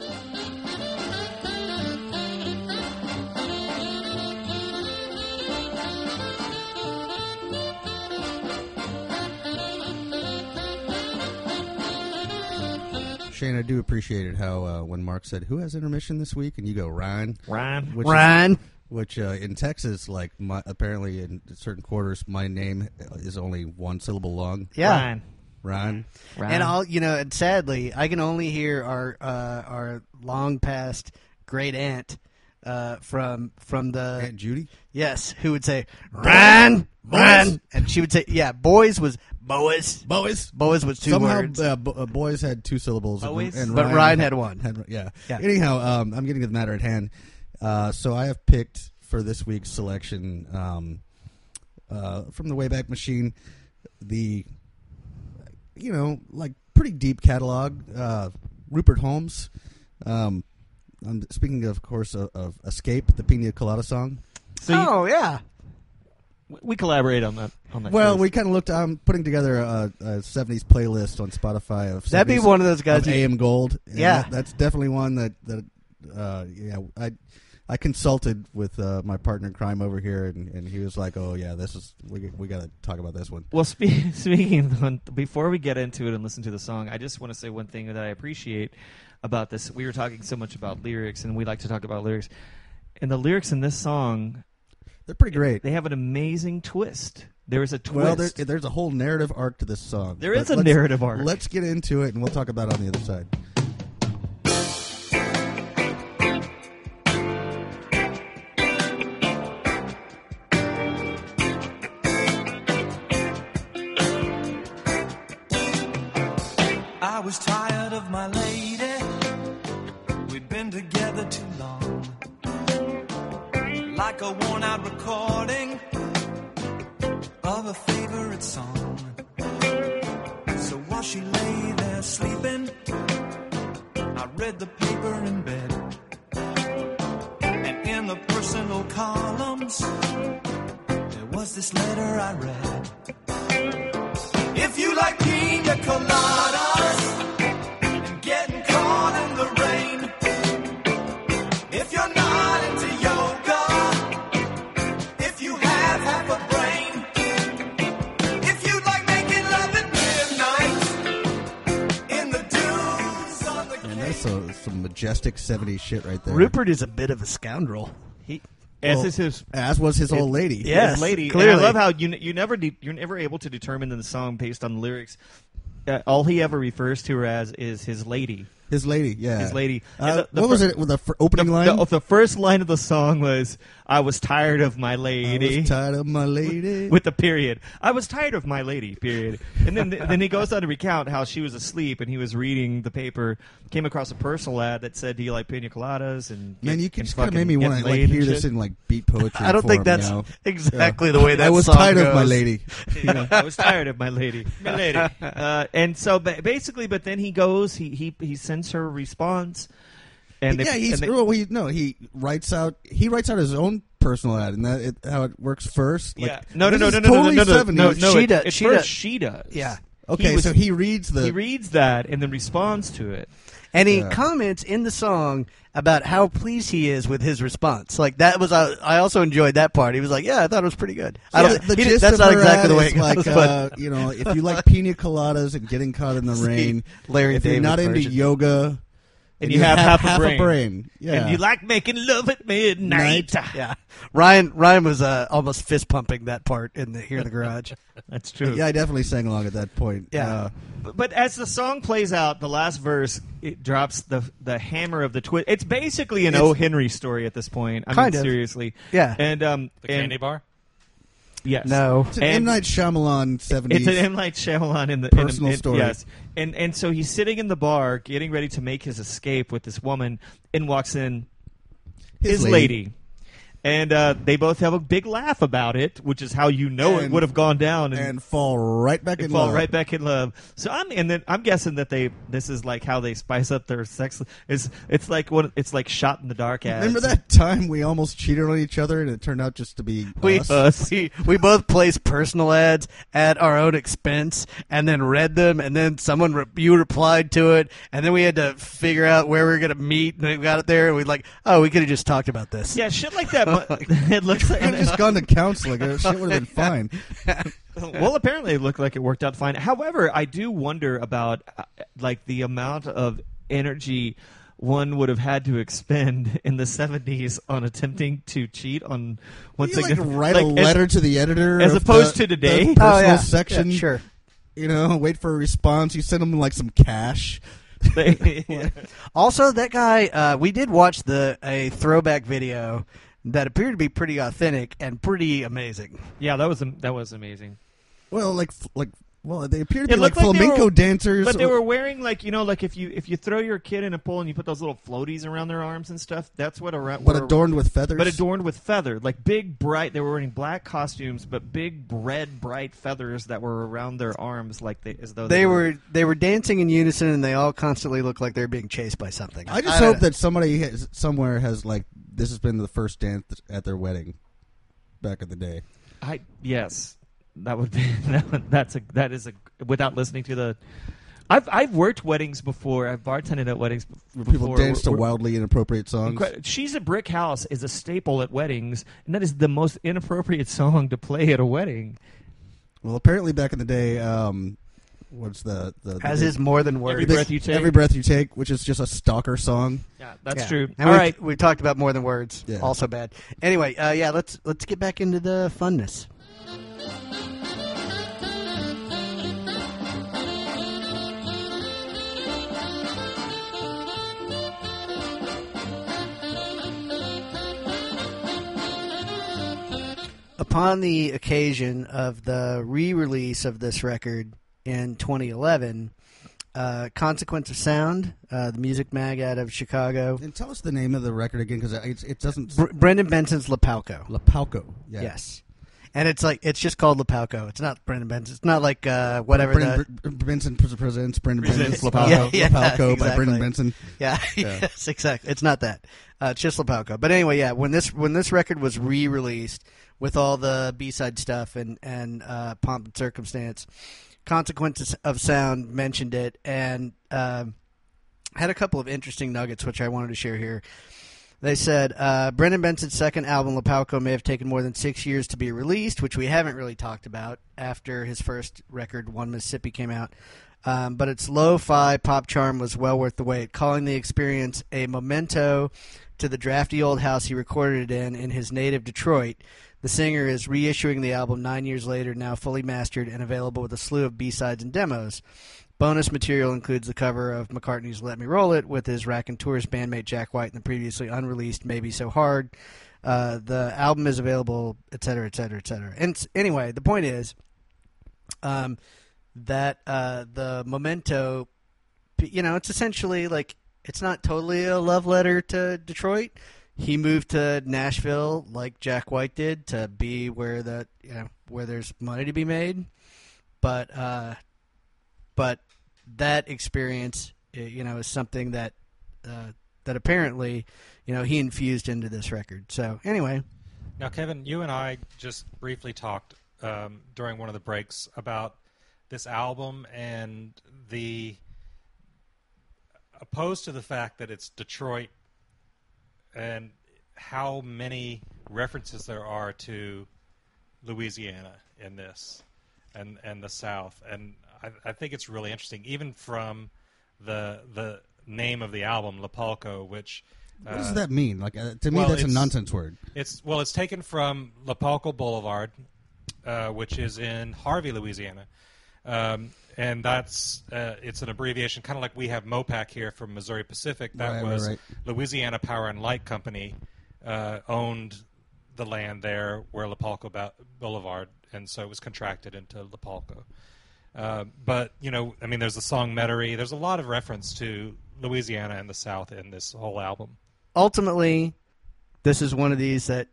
Shane, I do appreciate it how uh, when Mark said, "Who has intermission this week?" and you go, "Ryan." Ryan. Which Ryan, Is, which uh, in Texas, like my, apparently in certain quarters, my name is only one syllable long. yeah. Ryan. Ryan. Ryan. And I'll, you know, and sadly, I can only hear our uh, our long past great aunt uh, from from the Aunt Judy. yes, who would say Ryan, Ryan, and she would say, yeah, boys was boys, Boys. boys was two Somehow, words, uh, bo- uh, boys had two syllables, and- Boys? and but Ryan had one. had- yeah. Yeah. Anyhow, um, I'm getting to the matter at hand. Uh, so I have picked for this week's selection um, uh, from the Wayback Machine the, you know, like pretty deep catalog. Uh, Rupert Holmes. Um, I'm speaking, of course, of, of "Escape," the Pina Colada song. So you, oh yeah, we collaborate on that. On that Well, choice. we kind of looked. I'm putting together a, a seventies playlist on Spotify of that'd be seventies one of those guys. of who- A M Gold. And Yeah. that- that's definitely one that that uh, yeah. I I consulted with uh, my partner in crime over here, and, and he was like, "Oh yeah, this is we we got to talk about this one." Well, spe- speaking before we get into it and listen to the song, I just want to say one thing that I appreciate about this. We were talking so much about lyrics, and we like to talk about lyrics. And the lyrics in this song, They're pretty great. they have an amazing twist. There is a twist. Well, there, there's a whole narrative arc to this song. There But is a let's- narrative arc. Let's get into it, and we'll talk about it on the other side. I was tired of my lady. We'd been together too long. Like a worn out recording of a favorite song. So while she lay there sleeping, I read the paper in bed. And in the personal columns, there was this letter I read. If you like pina coladas and getting caught in the rain, if you're not into yoga, if you have half a brain, if you like making love at midnight in the dunes on the And that's a, some majestic seventies shit right there. Rupert is a bit of a scoundrel. He, as Well, is his as was his old lady. Yeah. his Yes, lady. And clearly. I love how you you never de- you're never able to determine in the song based on the lyrics. Uh, all he ever refers to her as is his lady. His lady, yeah. His lady. Uh, And the- the what was fir- it with the fir- opening the, line? The, the first line of the song was, I was tired of my I lady. was tired of my lady. With the period. I was tired of my lady, period. And then then he goes on to recount how she was asleep and he was reading the paper, came across a personal ad that said, do you like pina coladas? And Man, get- you can and just kind of fucking made me get want to like laid hear and this shit. in like beat poetry. I don't think form, that's you know? exactly Yeah. the way that I was song tired of my goes. lady. I was tired of my lady. My lady. Uh, and so ba- basically, but then he goes, he he, he sends her a response. And they, yeah, he's and they- well, he, no, he writes out he writes out his own personal ad, and that it, how it works first. Like, yeah. No, no, this no, is no, no, totally no, no, no, seventies. no, no. She it- does- At she first, does. she does. Yeah. Okay, He was- so he reads the He reads that and then responds to it. And he Yeah. comments in the song about how pleased he is with his response. Like that was, I, I also enjoyed that part. He was like, "Yeah, I thought it was pretty good." I Yeah, don't. the he did- gist that's of not her exactly ad the way is it goes, like, but uh, you know, if you like pina coladas and getting caught in the rain, Larry if you're David not into version. yoga, And you have half a half brain. a brain, yeah, And you like making love at midnight. yeah, Ryan Ryan was uh, almost fist pumping that part in the here in the garage. That's true. yeah, I definitely sang along at that point. Yeah. Uh, But, but as the song plays out, the last verse it drops the the hammer of the twist. It's basically an It's- O. Henry story at this point. I Kind mean, of. seriously. Yeah. And um, The and, candy bar? yes, No, it's an And- M Night Shyamalan seventies. It's an M. Night Shyamalan in the Personal in, in, story. Yes, and and so he's sitting in the bar, getting ready to make his escape with this woman, and walks in his, His lady. lady. And uh, they both have a big laugh about it, which is how you know it And- would have gone down. and fall right back and in fall love. right back in love. So I'm and then I'm guessing that they this is like how they spice up their sex. It's it's like what it's like shot in the dark ads. Remember that time we almost cheated on each other and it turned out just to be we, us? Us. we we both placed personal ads at our own expense and then read them, and then someone re- you replied to it, and then we had to figure out where we were gonna meet, and we got it there, and we like, oh, we could have just talked about this. Yeah, shit like that. mu- it looks like I've just gone to counseling. That shit would have been fine. well, apparently it looked like it worked out fine. However, I do wonder about uh, like the amount of energy one would have had to expend in the seventies on attempting to cheat on one You like significant- write like, a as- letter to the editor as of opposed the- to today? the Oh, personal yeah. section. Yeah, sure. You know, wait for a response. You send them like some cash. they- Also, that guy, uh, we did watch the a throwback video that appeared to be pretty authentic and pretty amazing. yeah, that was am- that was amazing. Well, like like well, they appear to It be like looked like they flamenco were- dancers. But they were wearing like you know like if you if you throw your kid in a pool and you put those little floaties around their arms and stuff. That's what around. but adorned with feathers. But adorned with feather, like big bright. They were wearing black costumes, but big red bright feathers that were around their arms, like they as though they, They were they were dancing in unison, and they all constantly looked like they were being chased by something. I just don't hope know. that somebody has, somewhere has like this has been the first dance at their wedding back in the day. I yes, that would be that, would- that's a that is a without listening to the. I've I've worked weddings before. I've bartended at weddings b- Where before. people dance to We're- we're- wildly inappropriate songs. Incre- She's a Brick House is a staple at weddings, and that is the most inappropriate song to play at a wedding. Well, apparently back in the day, um, what's the the, As the is more than words. Every breath you take. Every breath you take, which is just a stalker song. Yeah, that's Yeah. true. And All we, right, we talked about more than words. Yeah. Also bad. Anyway, uh, yeah, let's let's get back into the funness. Upon the occasion of the re-release of this record in twenty eleven, uh, Consequence of Sound, uh, the music mag out of Chicago, And tell us the name of the record again, because it, it doesn't. Br- Brendan Benson's La Palco. La Palco. Yeah. Yes. And it's like it's just called La Palco. It's not Brendan Benson. It's not like uh, whatever Brendan, the Br- Benson pres- presents Brendan Presents Benson's La La Palco, Palco. Yeah, La yeah, Palco by exactly. Brendan Benson. yeah, Yeah. yes, exactly. It's not that. Uh, it's just La Palco. But anyway, yeah. When this when this record was re-released with all the B-side stuff and and uh, Pomp and Circumstance, Consequences of Sound mentioned it and um, had a couple of interesting nuggets which I wanted to share here. They said uh, Brendan Benson's second album, La Palco, may have taken more than six years to be released, which we haven't really talked about after his first record, One Mississippi, came out. Um, but its lo-fi pop charm was well worth the wait, calling the experience a memento to the drafty old house he recorded it in in his native Detroit. The singer is reissuing the album nine years later, now fully mastered and available with a slew of B-sides and demos. Bonus material includes the cover of McCartney's Let Me Roll It with his Rack and Tours bandmate Jack White and the previously unreleased Maybe So Hard. Uh, the album is available, et cetera, et cetera, et cetera. And s- anyway, the point is um, that uh, the Memento, you know, it's essentially like it's not totally a love letter to Detroit. He moved to Nashville like Jack White did to be where the you know where there's money to be made, but uh, but that experience, you know, is something that uh, that apparently, you know, he infused into this record. So anyway, Now, Kevin, you and I just briefly talked um, during one of the breaks about this album and the opposed to the fact that it's Detroit and how many references there are to Louisiana in this and and the South. And I, I think it's really interesting, even from the the name of the album, Lapalco, which What does uh, that mean? Like uh, to me, well, that's a it's- nonsense word. It's well, it's taken from Lapalco Boulevard, uh, which is in Harvey, Louisiana, um, and that's uh, it's an abbreviation, kind of like we have MOPAC here from Missouri Pacific. That Right, right, was right. Louisiana Power and Light Company uh, owned the land there where Lapalco ba- Boulevard, and so it was contracted into Lapalco. Uh, but you know, I mean, there's the song Metairie. There's a lot of reference to Louisiana and the South in this whole album. ultimately, this is one of these that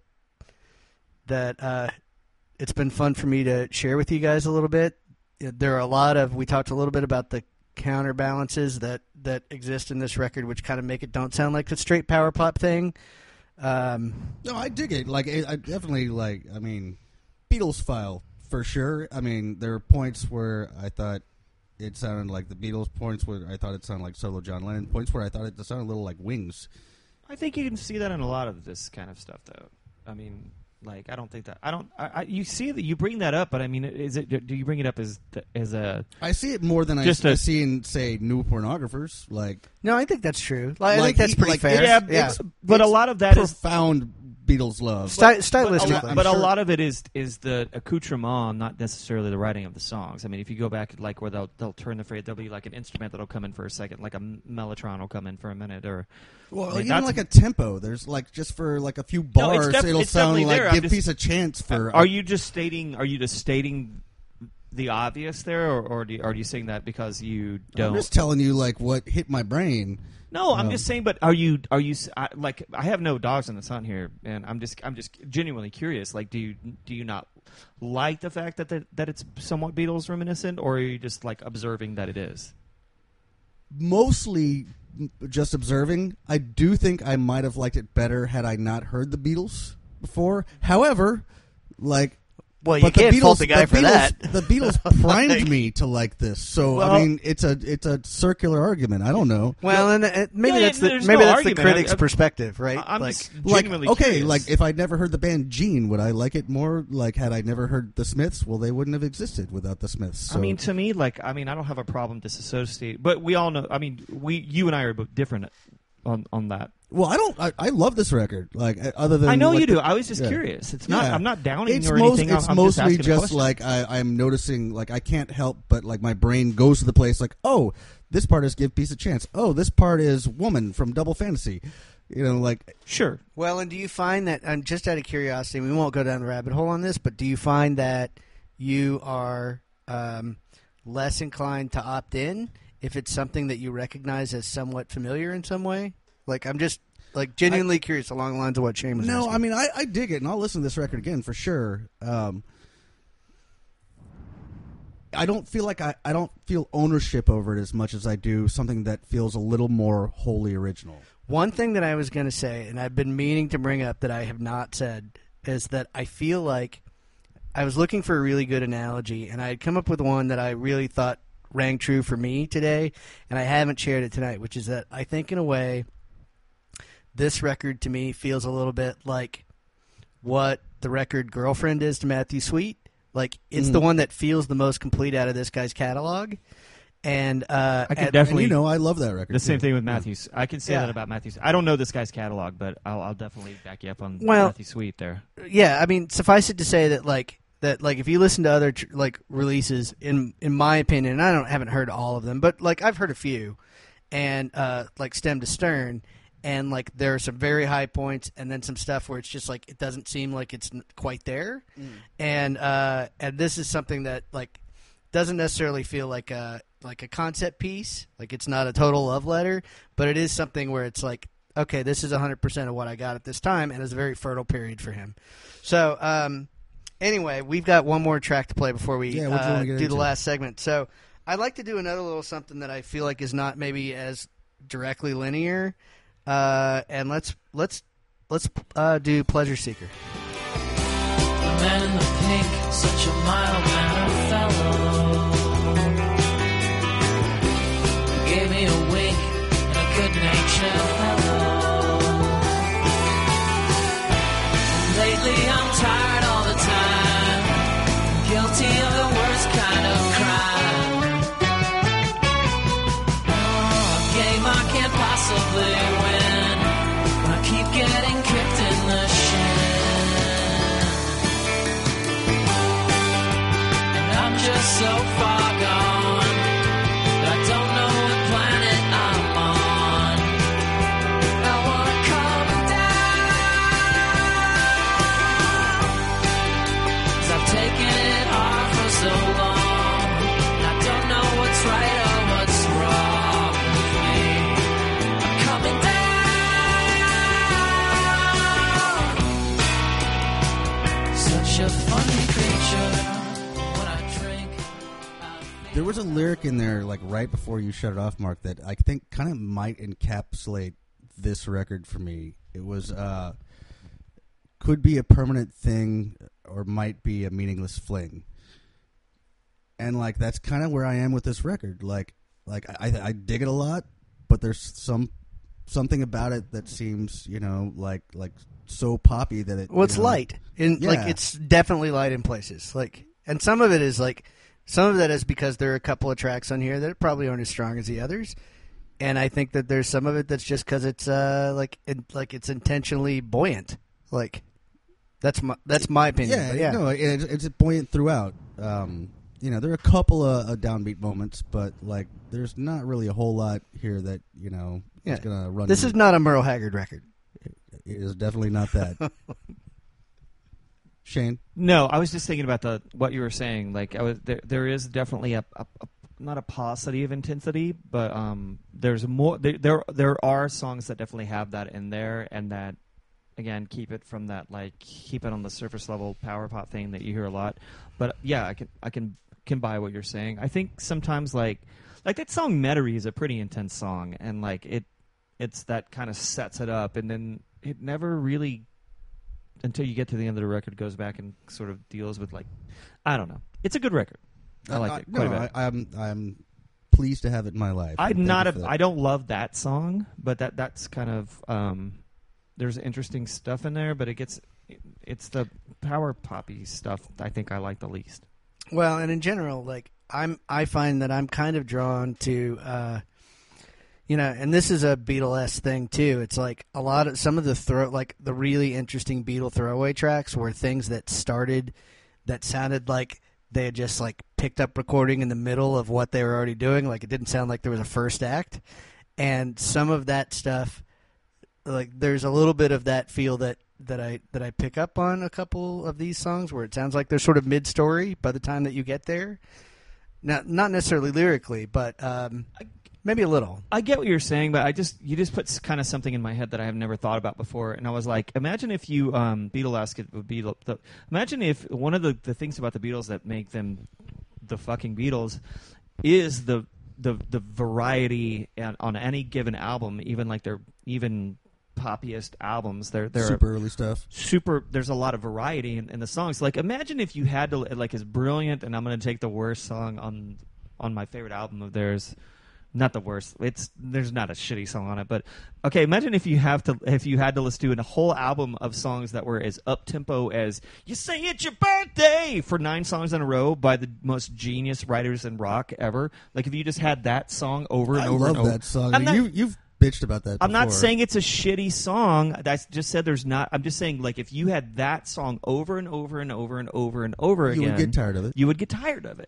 that uh, it's been fun for me to share with you guys a little bit. There are a lot of we talked a little bit about the counterbalances that that exist in this record, which kind of make it don't sound like a straight power pop thing. Um, No, I dig it. Like, I I definitely like. I mean, Beatles file for sure. I mean, there are points where I thought it sounded like the Beatles. Points where I thought it sounded like solo John Lennon. Points where I thought it sounded a little like Wings. I think you can see that in a lot of this kind of stuff, though. I mean, like, I don't think that I don't. I, I, you see that you bring that up, but I mean, is it? Do you bring it up as the- as a? I see it more than I, Just I a- see in, say, new pornographers. Like, no, I think that's true. Like, I Like, think that's he- pretty like, fair. it's- yeah. it's- But a it's lot of that is. profound Beatles love. Sty- But a, stylistically, lot, but a sure. lot of it is is the accoutrement, not necessarily the writing of the songs. I mean, if you go back, like where they'll they'll turn the phrase, there'll be like an instrument that'll come in for a second, like a m- mellotron will come in for a minute, or Well, I mean, even that's- like a tempo. There's like just for like a few No, it's bars, def- it'll it's sound definitely like there. I'm give just- Peace a chance for. are you just stating? Are you just stating the obvious there, or, or do you, are you saying that because you don't? I'm just telling you like what hit my brain. No, I'm Um, just saying. But are you? Are you? s- I, like, I have no dogs in the sun here, and I'm just. I'm just genuinely curious. Like, do you? Do you not like the fact that the, that it's somewhat Beatles reminiscent, or are you just like observing that it is? Mostly just observing. I do think I might have liked it better had I not heard the Beatles before. However, like. well, you but can't the Beatles, fault the guy the for Beatles, that. The Beatles primed Like- me to like this, so Well- I mean, it's a it's a circular argument. I don't know. Well, and uh, maybe Yeah, that's the there's maybe no that's argument. the critic's I- I- perspective, right? I- I'm like, just Like, genuinely okay, curious. like if I'd never heard the band Gene, would I like it more? Like, had I never heard the Smiths, well, they wouldn't have existed without the Smiths. So. I mean, to me, like, I mean, I don't have a problem disassociating, but we all know. I mean, we, you and I are both different on on that. well, I don't. I, I love this record. Like, uh, other than I know like you do. the- I was just yeah. curious. It's not. Yeah. I'm not downing It's or most, anything. It's I'm mostly just, asking a just question. like I, I'm noticing. Like I can't help but like my brain goes to the place. Like, oh, this part is Give Peace a Chance. Oh, this part is Woman from Double Fantasy. You know, like sure. well, and do you find that? I'm just out of curiosity. We won't go down the rabbit hole on this, but do you find that you are um, less inclined to opt in if it's something that you recognize as somewhat familiar in some way? Like, I'm just like genuinely curious along the lines of what Shane was no. asking. I mean, I, I dig it, and I'll listen to this record again for sure. Um, I don't feel like I, I don't feel ownership over it as much as I do something that feels a little more wholly original. One thing that I was going to say, and I've been meaning to bring up that I have not said, is that I feel like I was looking for a really good analogy, and I had come up with one that I really thought rang true for me today, and I haven't shared it tonight, which is that I think in a way this record to me feels a little bit like what the record Girlfriend is to Matthew Sweet. Like, it's Mm. the one that feels the most complete out of this guy's catalog. And uh, I can and- definitely. And you know, I love that record. the same too. thing with Matthews. I can say Yeah. that about Matthews. I don't know this guy's catalog, but I'll, I'll definitely back you up on Well- Matthew Sweet there. yeah, I mean, suffice it to say that like that like if you listen to other tr- like releases, in in my opinion, and I don't haven't heard all of them, but like I've heard a few, and uh, like Stem to Stern, and like there are some very high points, and then some stuff where it's just like it doesn't seem like it's n- quite there, mm. and uh, and this is something that like doesn't necessarily feel like a like a concept piece, like it's not a total love letter, but it is something where it's like, okay, this is one hundred percent of what I got at this time, and it's a very fertile period for him. So um, anyway, we've got one more track to play before we yeah, uh, do into? the last segment. So I'd like to do another little something that I feel like is not maybe as directly linear, uh, and let's let's let's uh, do Pleasure Seeker. The man in the pink, such a mild-mannered fellow, gave me a wink and a good-natured hello. Lately I'm tired all the time, guilty of the worst kind of crime. Oh, a game I can't possibly win, I keep getting kicked in the shin. And I'm just so far gone that I don't know what planet I'm on. I wanna come down, 'cause I've taken it hard for so long, and I don't know what's right or what's wrong with me. I'm coming down. Such a funny creature. When I drink, I feel There was a lyric in there, like right before you shut it off, Mark, that I think kind of might encapsulate this record for me. It was, uh, could be a permanent thing or might be a meaningless fling. And, like, that's kind of where I am with this record. Like, like I, I dig it a lot, but there's some something about it that seems, you know, like like so poppy that it. Well, it's you know, light, in Yeah. like it's definitely light in places. Like, and some of it is like, some of that is because there are a couple of tracks on here that probably aren't as strong as the others, and I think that there's some of it that's just because it's uh like it, like it's intentionally buoyant. Like, that's my that's my opinion. Yeah, but yeah. no, it, it's buoyant throughout. Um, you know, there are a couple of uh, downbeat moments, but like, there's not really a whole lot here that you know Yeah. is gonna run. This you- is not a Merle Haggard record. It is definitely not that. Shane, No, I was just thinking about the what you were saying. Like, I was there. There is definitely a, a, a not a paucity of intensity, but um, there's more. There, there there are songs that definitely have that in there, and that again keep it from that like keep it on the surface level power pop thing that you hear a lot. But yeah, I can I can can buy what you're saying. I think sometimes like like that song Metairie is a pretty intense song, and like it it's that kind of sets it up, and then it never really. Until you get to the end of the record, goes back and sort of deals with like, I don't know. It's a good record. I like it quite no, a bit. I, I'm I'm pleased to have it in my life. I'm Thank not you a. for that. I don't love that song, but that that's kind of um, there's interesting stuff in there, but it gets it's the power poppy stuff I think I like the least. Well, and in general, like I'm, I find that I'm kind of drawn to, uh, you know, and this is a Beatles thing too. It's like a lot of some of the throw, like the really interesting Beatle throwaway tracks were things that started, that sounded like they had just like picked up recording in the middle of what they were already doing. Like it didn't sound like there was a first act, and some of that stuff, like there's a little bit of that feel that. that I that I pick up on a couple of these songs where it sounds like they're sort of mid-story by the time that you get there. Not not necessarily lyrically, but um, maybe a little. I get what you're saying, but I just you just put kind of something in my head that I have never thought about before, and I was like, imagine if you um, Beatlesque it would be the, imagine if one of the, the things about the Beatles that make them the fucking Beatles is the the the variety on, on any given album, even like they're even. poppiest albums. They're they're super early stuff. Super. There's a lot of variety in, in the songs. Like imagine if you had to like as brilliant, and I'm going to take the worst song on on my favorite album of theirs. Not the worst. It's there's not a shitty song on it, but okay. Imagine if you have to if you had to listen to a whole album of songs that were as up tempo as "You Say It's Your Birthday" for nine songs in a row by the most genius writers in rock ever. Like if you just had that song over and I over love and over. that song. I'm not- you you've bitched about that. I'm not before. saying it's a shitty song. I just said there's not. I'm just saying like if you had that song over and over and over and over and over You again, would get tired of it. You would get tired of it.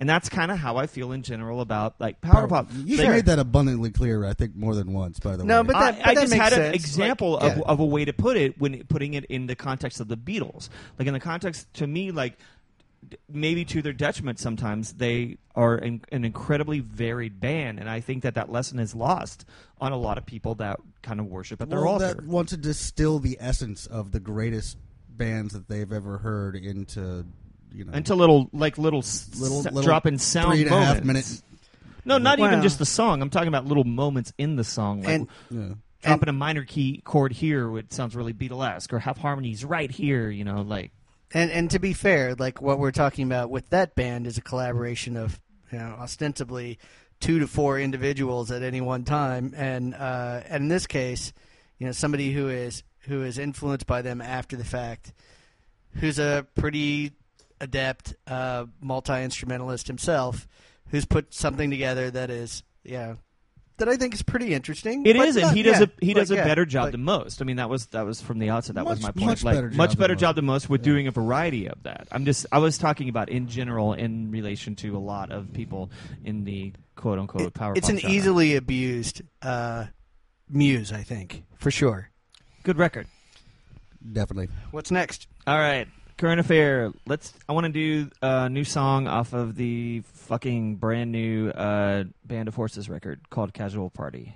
and that's kind of how I feel in general about like power pop. You Like, made that abundantly clear, I think, more than once. By the No, way, but that- I, I that just makes had an sense. example Like, of, yeah. of a way to put it when putting it in the context of the Beatles. Like in the context, to me, like d- maybe to their detriment sometimes, they are an, an incredibly varied band, and I think that that lesson is lost on a lot of people that kind of worship at their well, altar. that want to distill the essence of the greatest bands that they've ever heard into, you know, Into little, like little, s- little, s- little drop in sound three and a half moments. minute. No, not Wow. even just the song. I'm talking about little moments in the song, like And- Yeah. dropping a minor key chord here, it sounds really Beatlesque, or have harmonies right here. You know, like And and to be fair, like what we're talking about with that band is a collaboration of, you know, ostensibly two to four individuals at any one time, and uh, and in this case, you know, somebody who is who is influenced by them after the fact, who's a pretty adept uh, multi-instrumentalist himself, who's put something together that is, yeah, that I think is pretty interesting. it but is, and not- he does yeah, a he does like, a yeah, better job like- than most. I mean, that was that was from the outset. That was Much- my point. much like better job much than better most. job than most with Yeah. doing a variety of that. I'm just I was talking about in general in relation to a lot of people in the quote unquote It- power. it's pop an genre. easily abused uh, muse, I think, for sure. good record. Definitely. What's next? All right, current affair. Let's. I want to do a new song off of the fucking brand new uh, Band of Horses record called "Casual Party."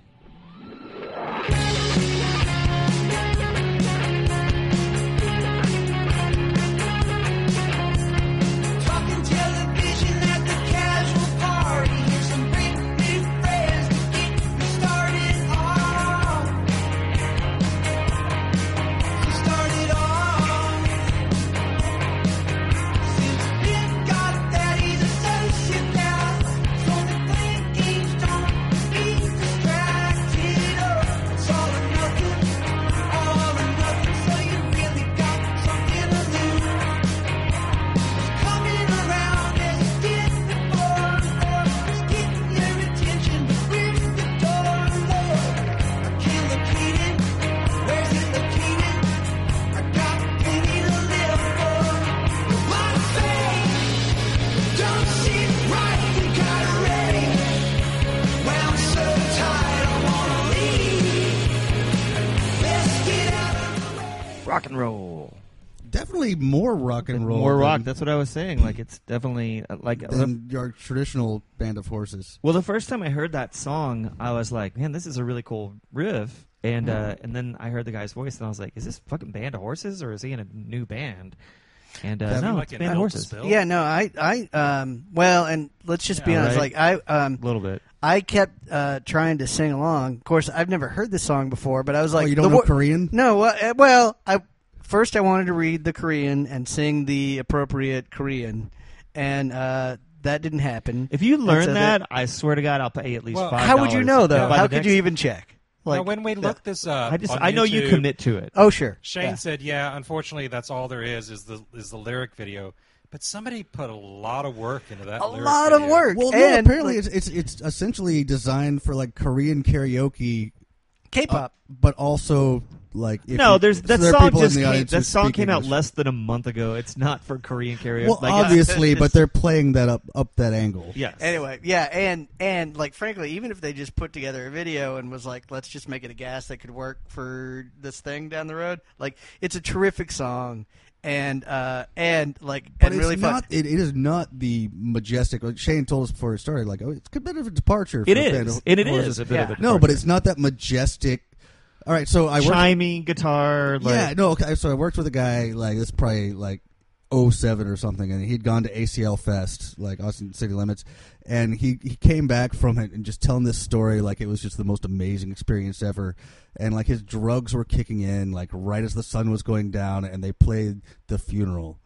Talking television at the casual party. Here's some great new friends to get me started off. To start it off. Since Pip got that, he's a sociopath. So the playing games don't be distracted. Oh, it's all or nothing, all or nothing. So you really got something to lose. Coming around as it did before, or it's getting your attention with the door, Lord. I can't locate it. Where's it located? I got plenty to live for. My face don't sit right. You got it ready. Well, I'm so tired. I wanna leave. Let's get out of the way. Rock and roll. Definitely more rock and roll. More rock. than, That's what I was saying. Like it's definitely uh, like. than your traditional Band of Horses. Well, the first time I heard that song, I was like, "Man, this is a really cool riff." And uh, and then I heard the guy's voice, and I was like, "Is this fucking Band of Horses, or is he in a new band?" And uh, That'd be no, like it's an Band of Elvis Horses. bill. Yeah, no, I, I, um, well, and let's just be Yeah, honest. right. Like I, um, A little bit. I kept uh, trying to sing along. Of course, I've never heard this song before, but I was like, oh, you don't the know wo- Korean? No, uh, well, I first I wanted to read the Korean and sing the appropriate Korean, and uh, that didn't happen. If you And learn so that, I swear to God, I'll pay at least Well, five. how would you know though? By How the could next- you even check? Now, when we looked this up, I just on I know you YouTube, commit to it. Oh, sure. Shane Yeah. said, "Yeah, unfortunately, that's all there is is the is the lyric video." But somebody put a lot of work into that. A lyric lot of video. work. Well, no. And, Apparently, like, it's, it's it's essentially designed for like Korean karaoke, K-pop. uh, but also like if No, you- there's so that there are song people in just the came, audience who that song speak came out English. less than a month ago. It's not for Korean karaoke. Well, Like, obviously, it's- but they're playing that up up that angle. yes. Anyway, yeah, and and like frankly, even if they just put together a video and was like, let's just make it a gas that could work for this thing down the road, like it's a terrific song, and uh and like But and it's really not. fun. It, it is not the majestic. Like Shane told us before it started. Like, oh, it's a bit of a departure. For It a band is, of and it horses. is a bit Yeah. of a No, but departure. it's not that majestic. All right, so I worked. chiming guitar. Like, yeah, no. Okay, so I worked with a guy like this, probably like oh seven or something, and he'd gone to A C L Fest, like Austin City Limits, and he he came back from it and just telling this story like it was just the most amazing experience ever, and like his drugs were kicking in like right as the sun was going down, and they played The Funeral,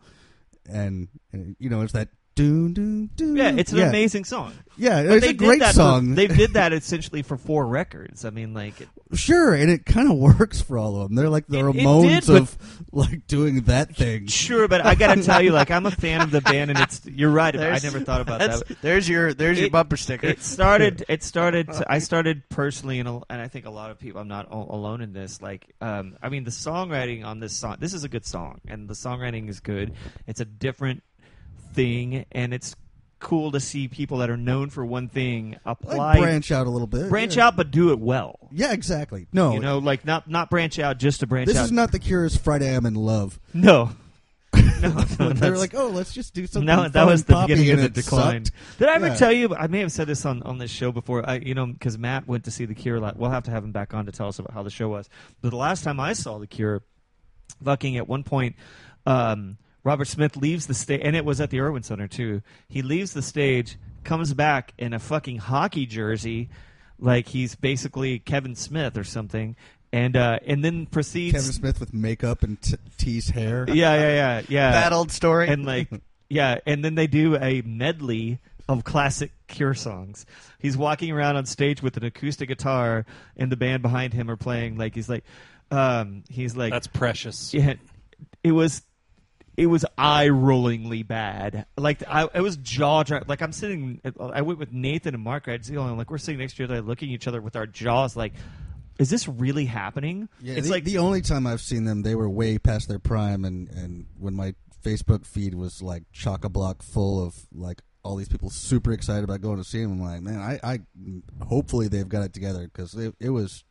and, and you know it's that. Doon, doon, doon. Yeah, it's an yeah. amazing song. Yeah, But it's they a did great that song. For, they did that essentially for four records. I mean, like, it, Sure, and it kind of works for all of them. They're like the It- it Ramones did, but- of like doing that thing. sure, but I gotta tell you, like, I'm a fan of the band, and it's. You're right. I There's- never thought about that's- that. There's your there's your It- bumper sticker. It started. It started. To, I started personally, and, a- and I think a lot of people. I'm not all alone in this. Like, um, I mean, the songwriting on this song. This is a good song, and the songwriting is good. It's a different thing, and it's cool to see people that are known for one thing apply, Like branch out a little bit. branch yeah. out, but do it well. Yeah, exactly. No, You know, like not not branch out just to branch this out. is not the Cure's Friday I'm in Love. no. No, no, they were that's- like, oh, let's just do something. No, fun that was and the poppy, beginning of and the it decline. sucked. Did I ever Yeah. tell you? I may have said this on, on this show before. I, you know, because Matt went to see The Cure. Like, we'll have to have him back on to tell us about how the show was. But the last time I saw The Cure, fucking at one point, um, Robert Smith leaves the stage, and it was at the Irwin Center too. He leaves the stage, comes back in a fucking hockey jersey, like he's basically Kevin Smith or something, and uh, and then proceeds. Kevin Smith with makeup and t- teased hair. Yeah, yeah, yeah, yeah. That old story. And like, yeah, and then they do a medley of classic Cure songs. He's walking around on stage with an acoustic guitar, and the band behind him are playing. Like he's like, um, he's like, That's precious. yeah, it was. It was eye-rollingly bad. Like I, it was jaw-dropping. Like I'm sitting. I went with Nathan and Mark Radzio, and like we're sitting next to each other, looking at each other with our jaws. Like, is this really happening? Yeah, it's the, like the only time I've seen them, they were way past their prime, and, and when my Facebook feed was like chock-a-block full of like all these people super excited about going to see them, I'm like, man, I, I hopefully they've got it together because it, it was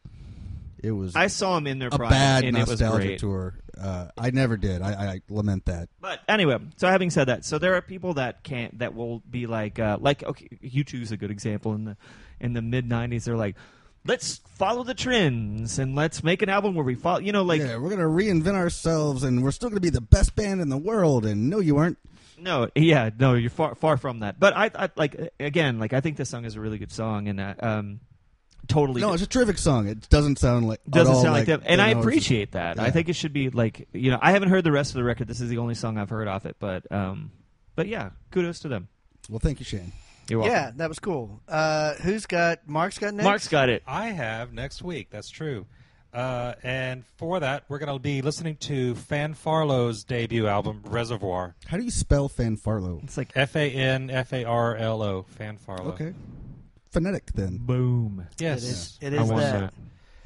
it was I saw him in their a prime, bad and it was nostalgia great. tour. Uh, I never did. I, I lament that. But anyway, so having said that, so there are people that can't that will be like uh, like okay, U two's a good example in the in the mid nineties. They're like, let's follow the trends and let's make an album where we follow. You know, like yeah, we're gonna reinvent ourselves, and we're still gonna be the best band in the world. And no, you aren't. no, yeah, no, you're far far from that. But I, I like again, like I think this song is a really good song, and uh, um, totally No, it's a terrific song. It doesn't sound like doesn't at all sound like, them, and you I know, it's- appreciate that. I yeah. think it should be like you know, I haven't heard the rest of the record. This is the only song I've heard off it, but um, but yeah, kudos to them. Well, thank you, Shane. You're welcome. yeah, that was cool. Uh, who's got Mark's got next? Mark's got it. I have next week. That's true. Uh, and for that, we're going to be listening to Fan Farlow's debut album, Reservoir. How do you spell Fanfarlo? It's like F A N F A R L O. Fan Farlow. Okay, phonetic then. boom. Yes. It is. It I is want that. that.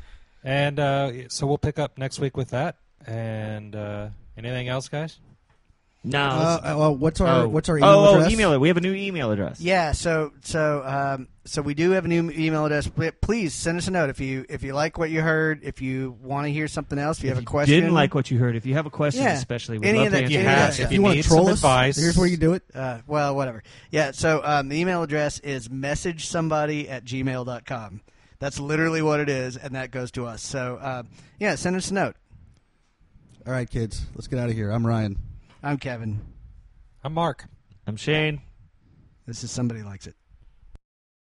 And uh, so we'll pick up next week with that. And uh, anything else, guys? No. Uh, uh, well, what's our oh. what's our email oh, address? Oh, email it. We have a new email address. Yeah, so so um, so we do have a new email address. Pl- Please send us a note if you if you like what you heard, if you want to hear something else, if you have a question. Didn't like what you heard. If you have a question, Yeah. especially, we'd Any love of to that- answer any that. of that If stuff. you you want need to troll some us, advice- here's where you do it. Uh, well, whatever. Yeah, so um, the email address is message somebody at gmail dot com. That's literally what it is, and that goes to us. So, uh, yeah, send us a note. All right, kids, let's get out of here. I'm Ryan. I'm Kevin. I'm Mark. I'm Shane. This is Somebody Likes It.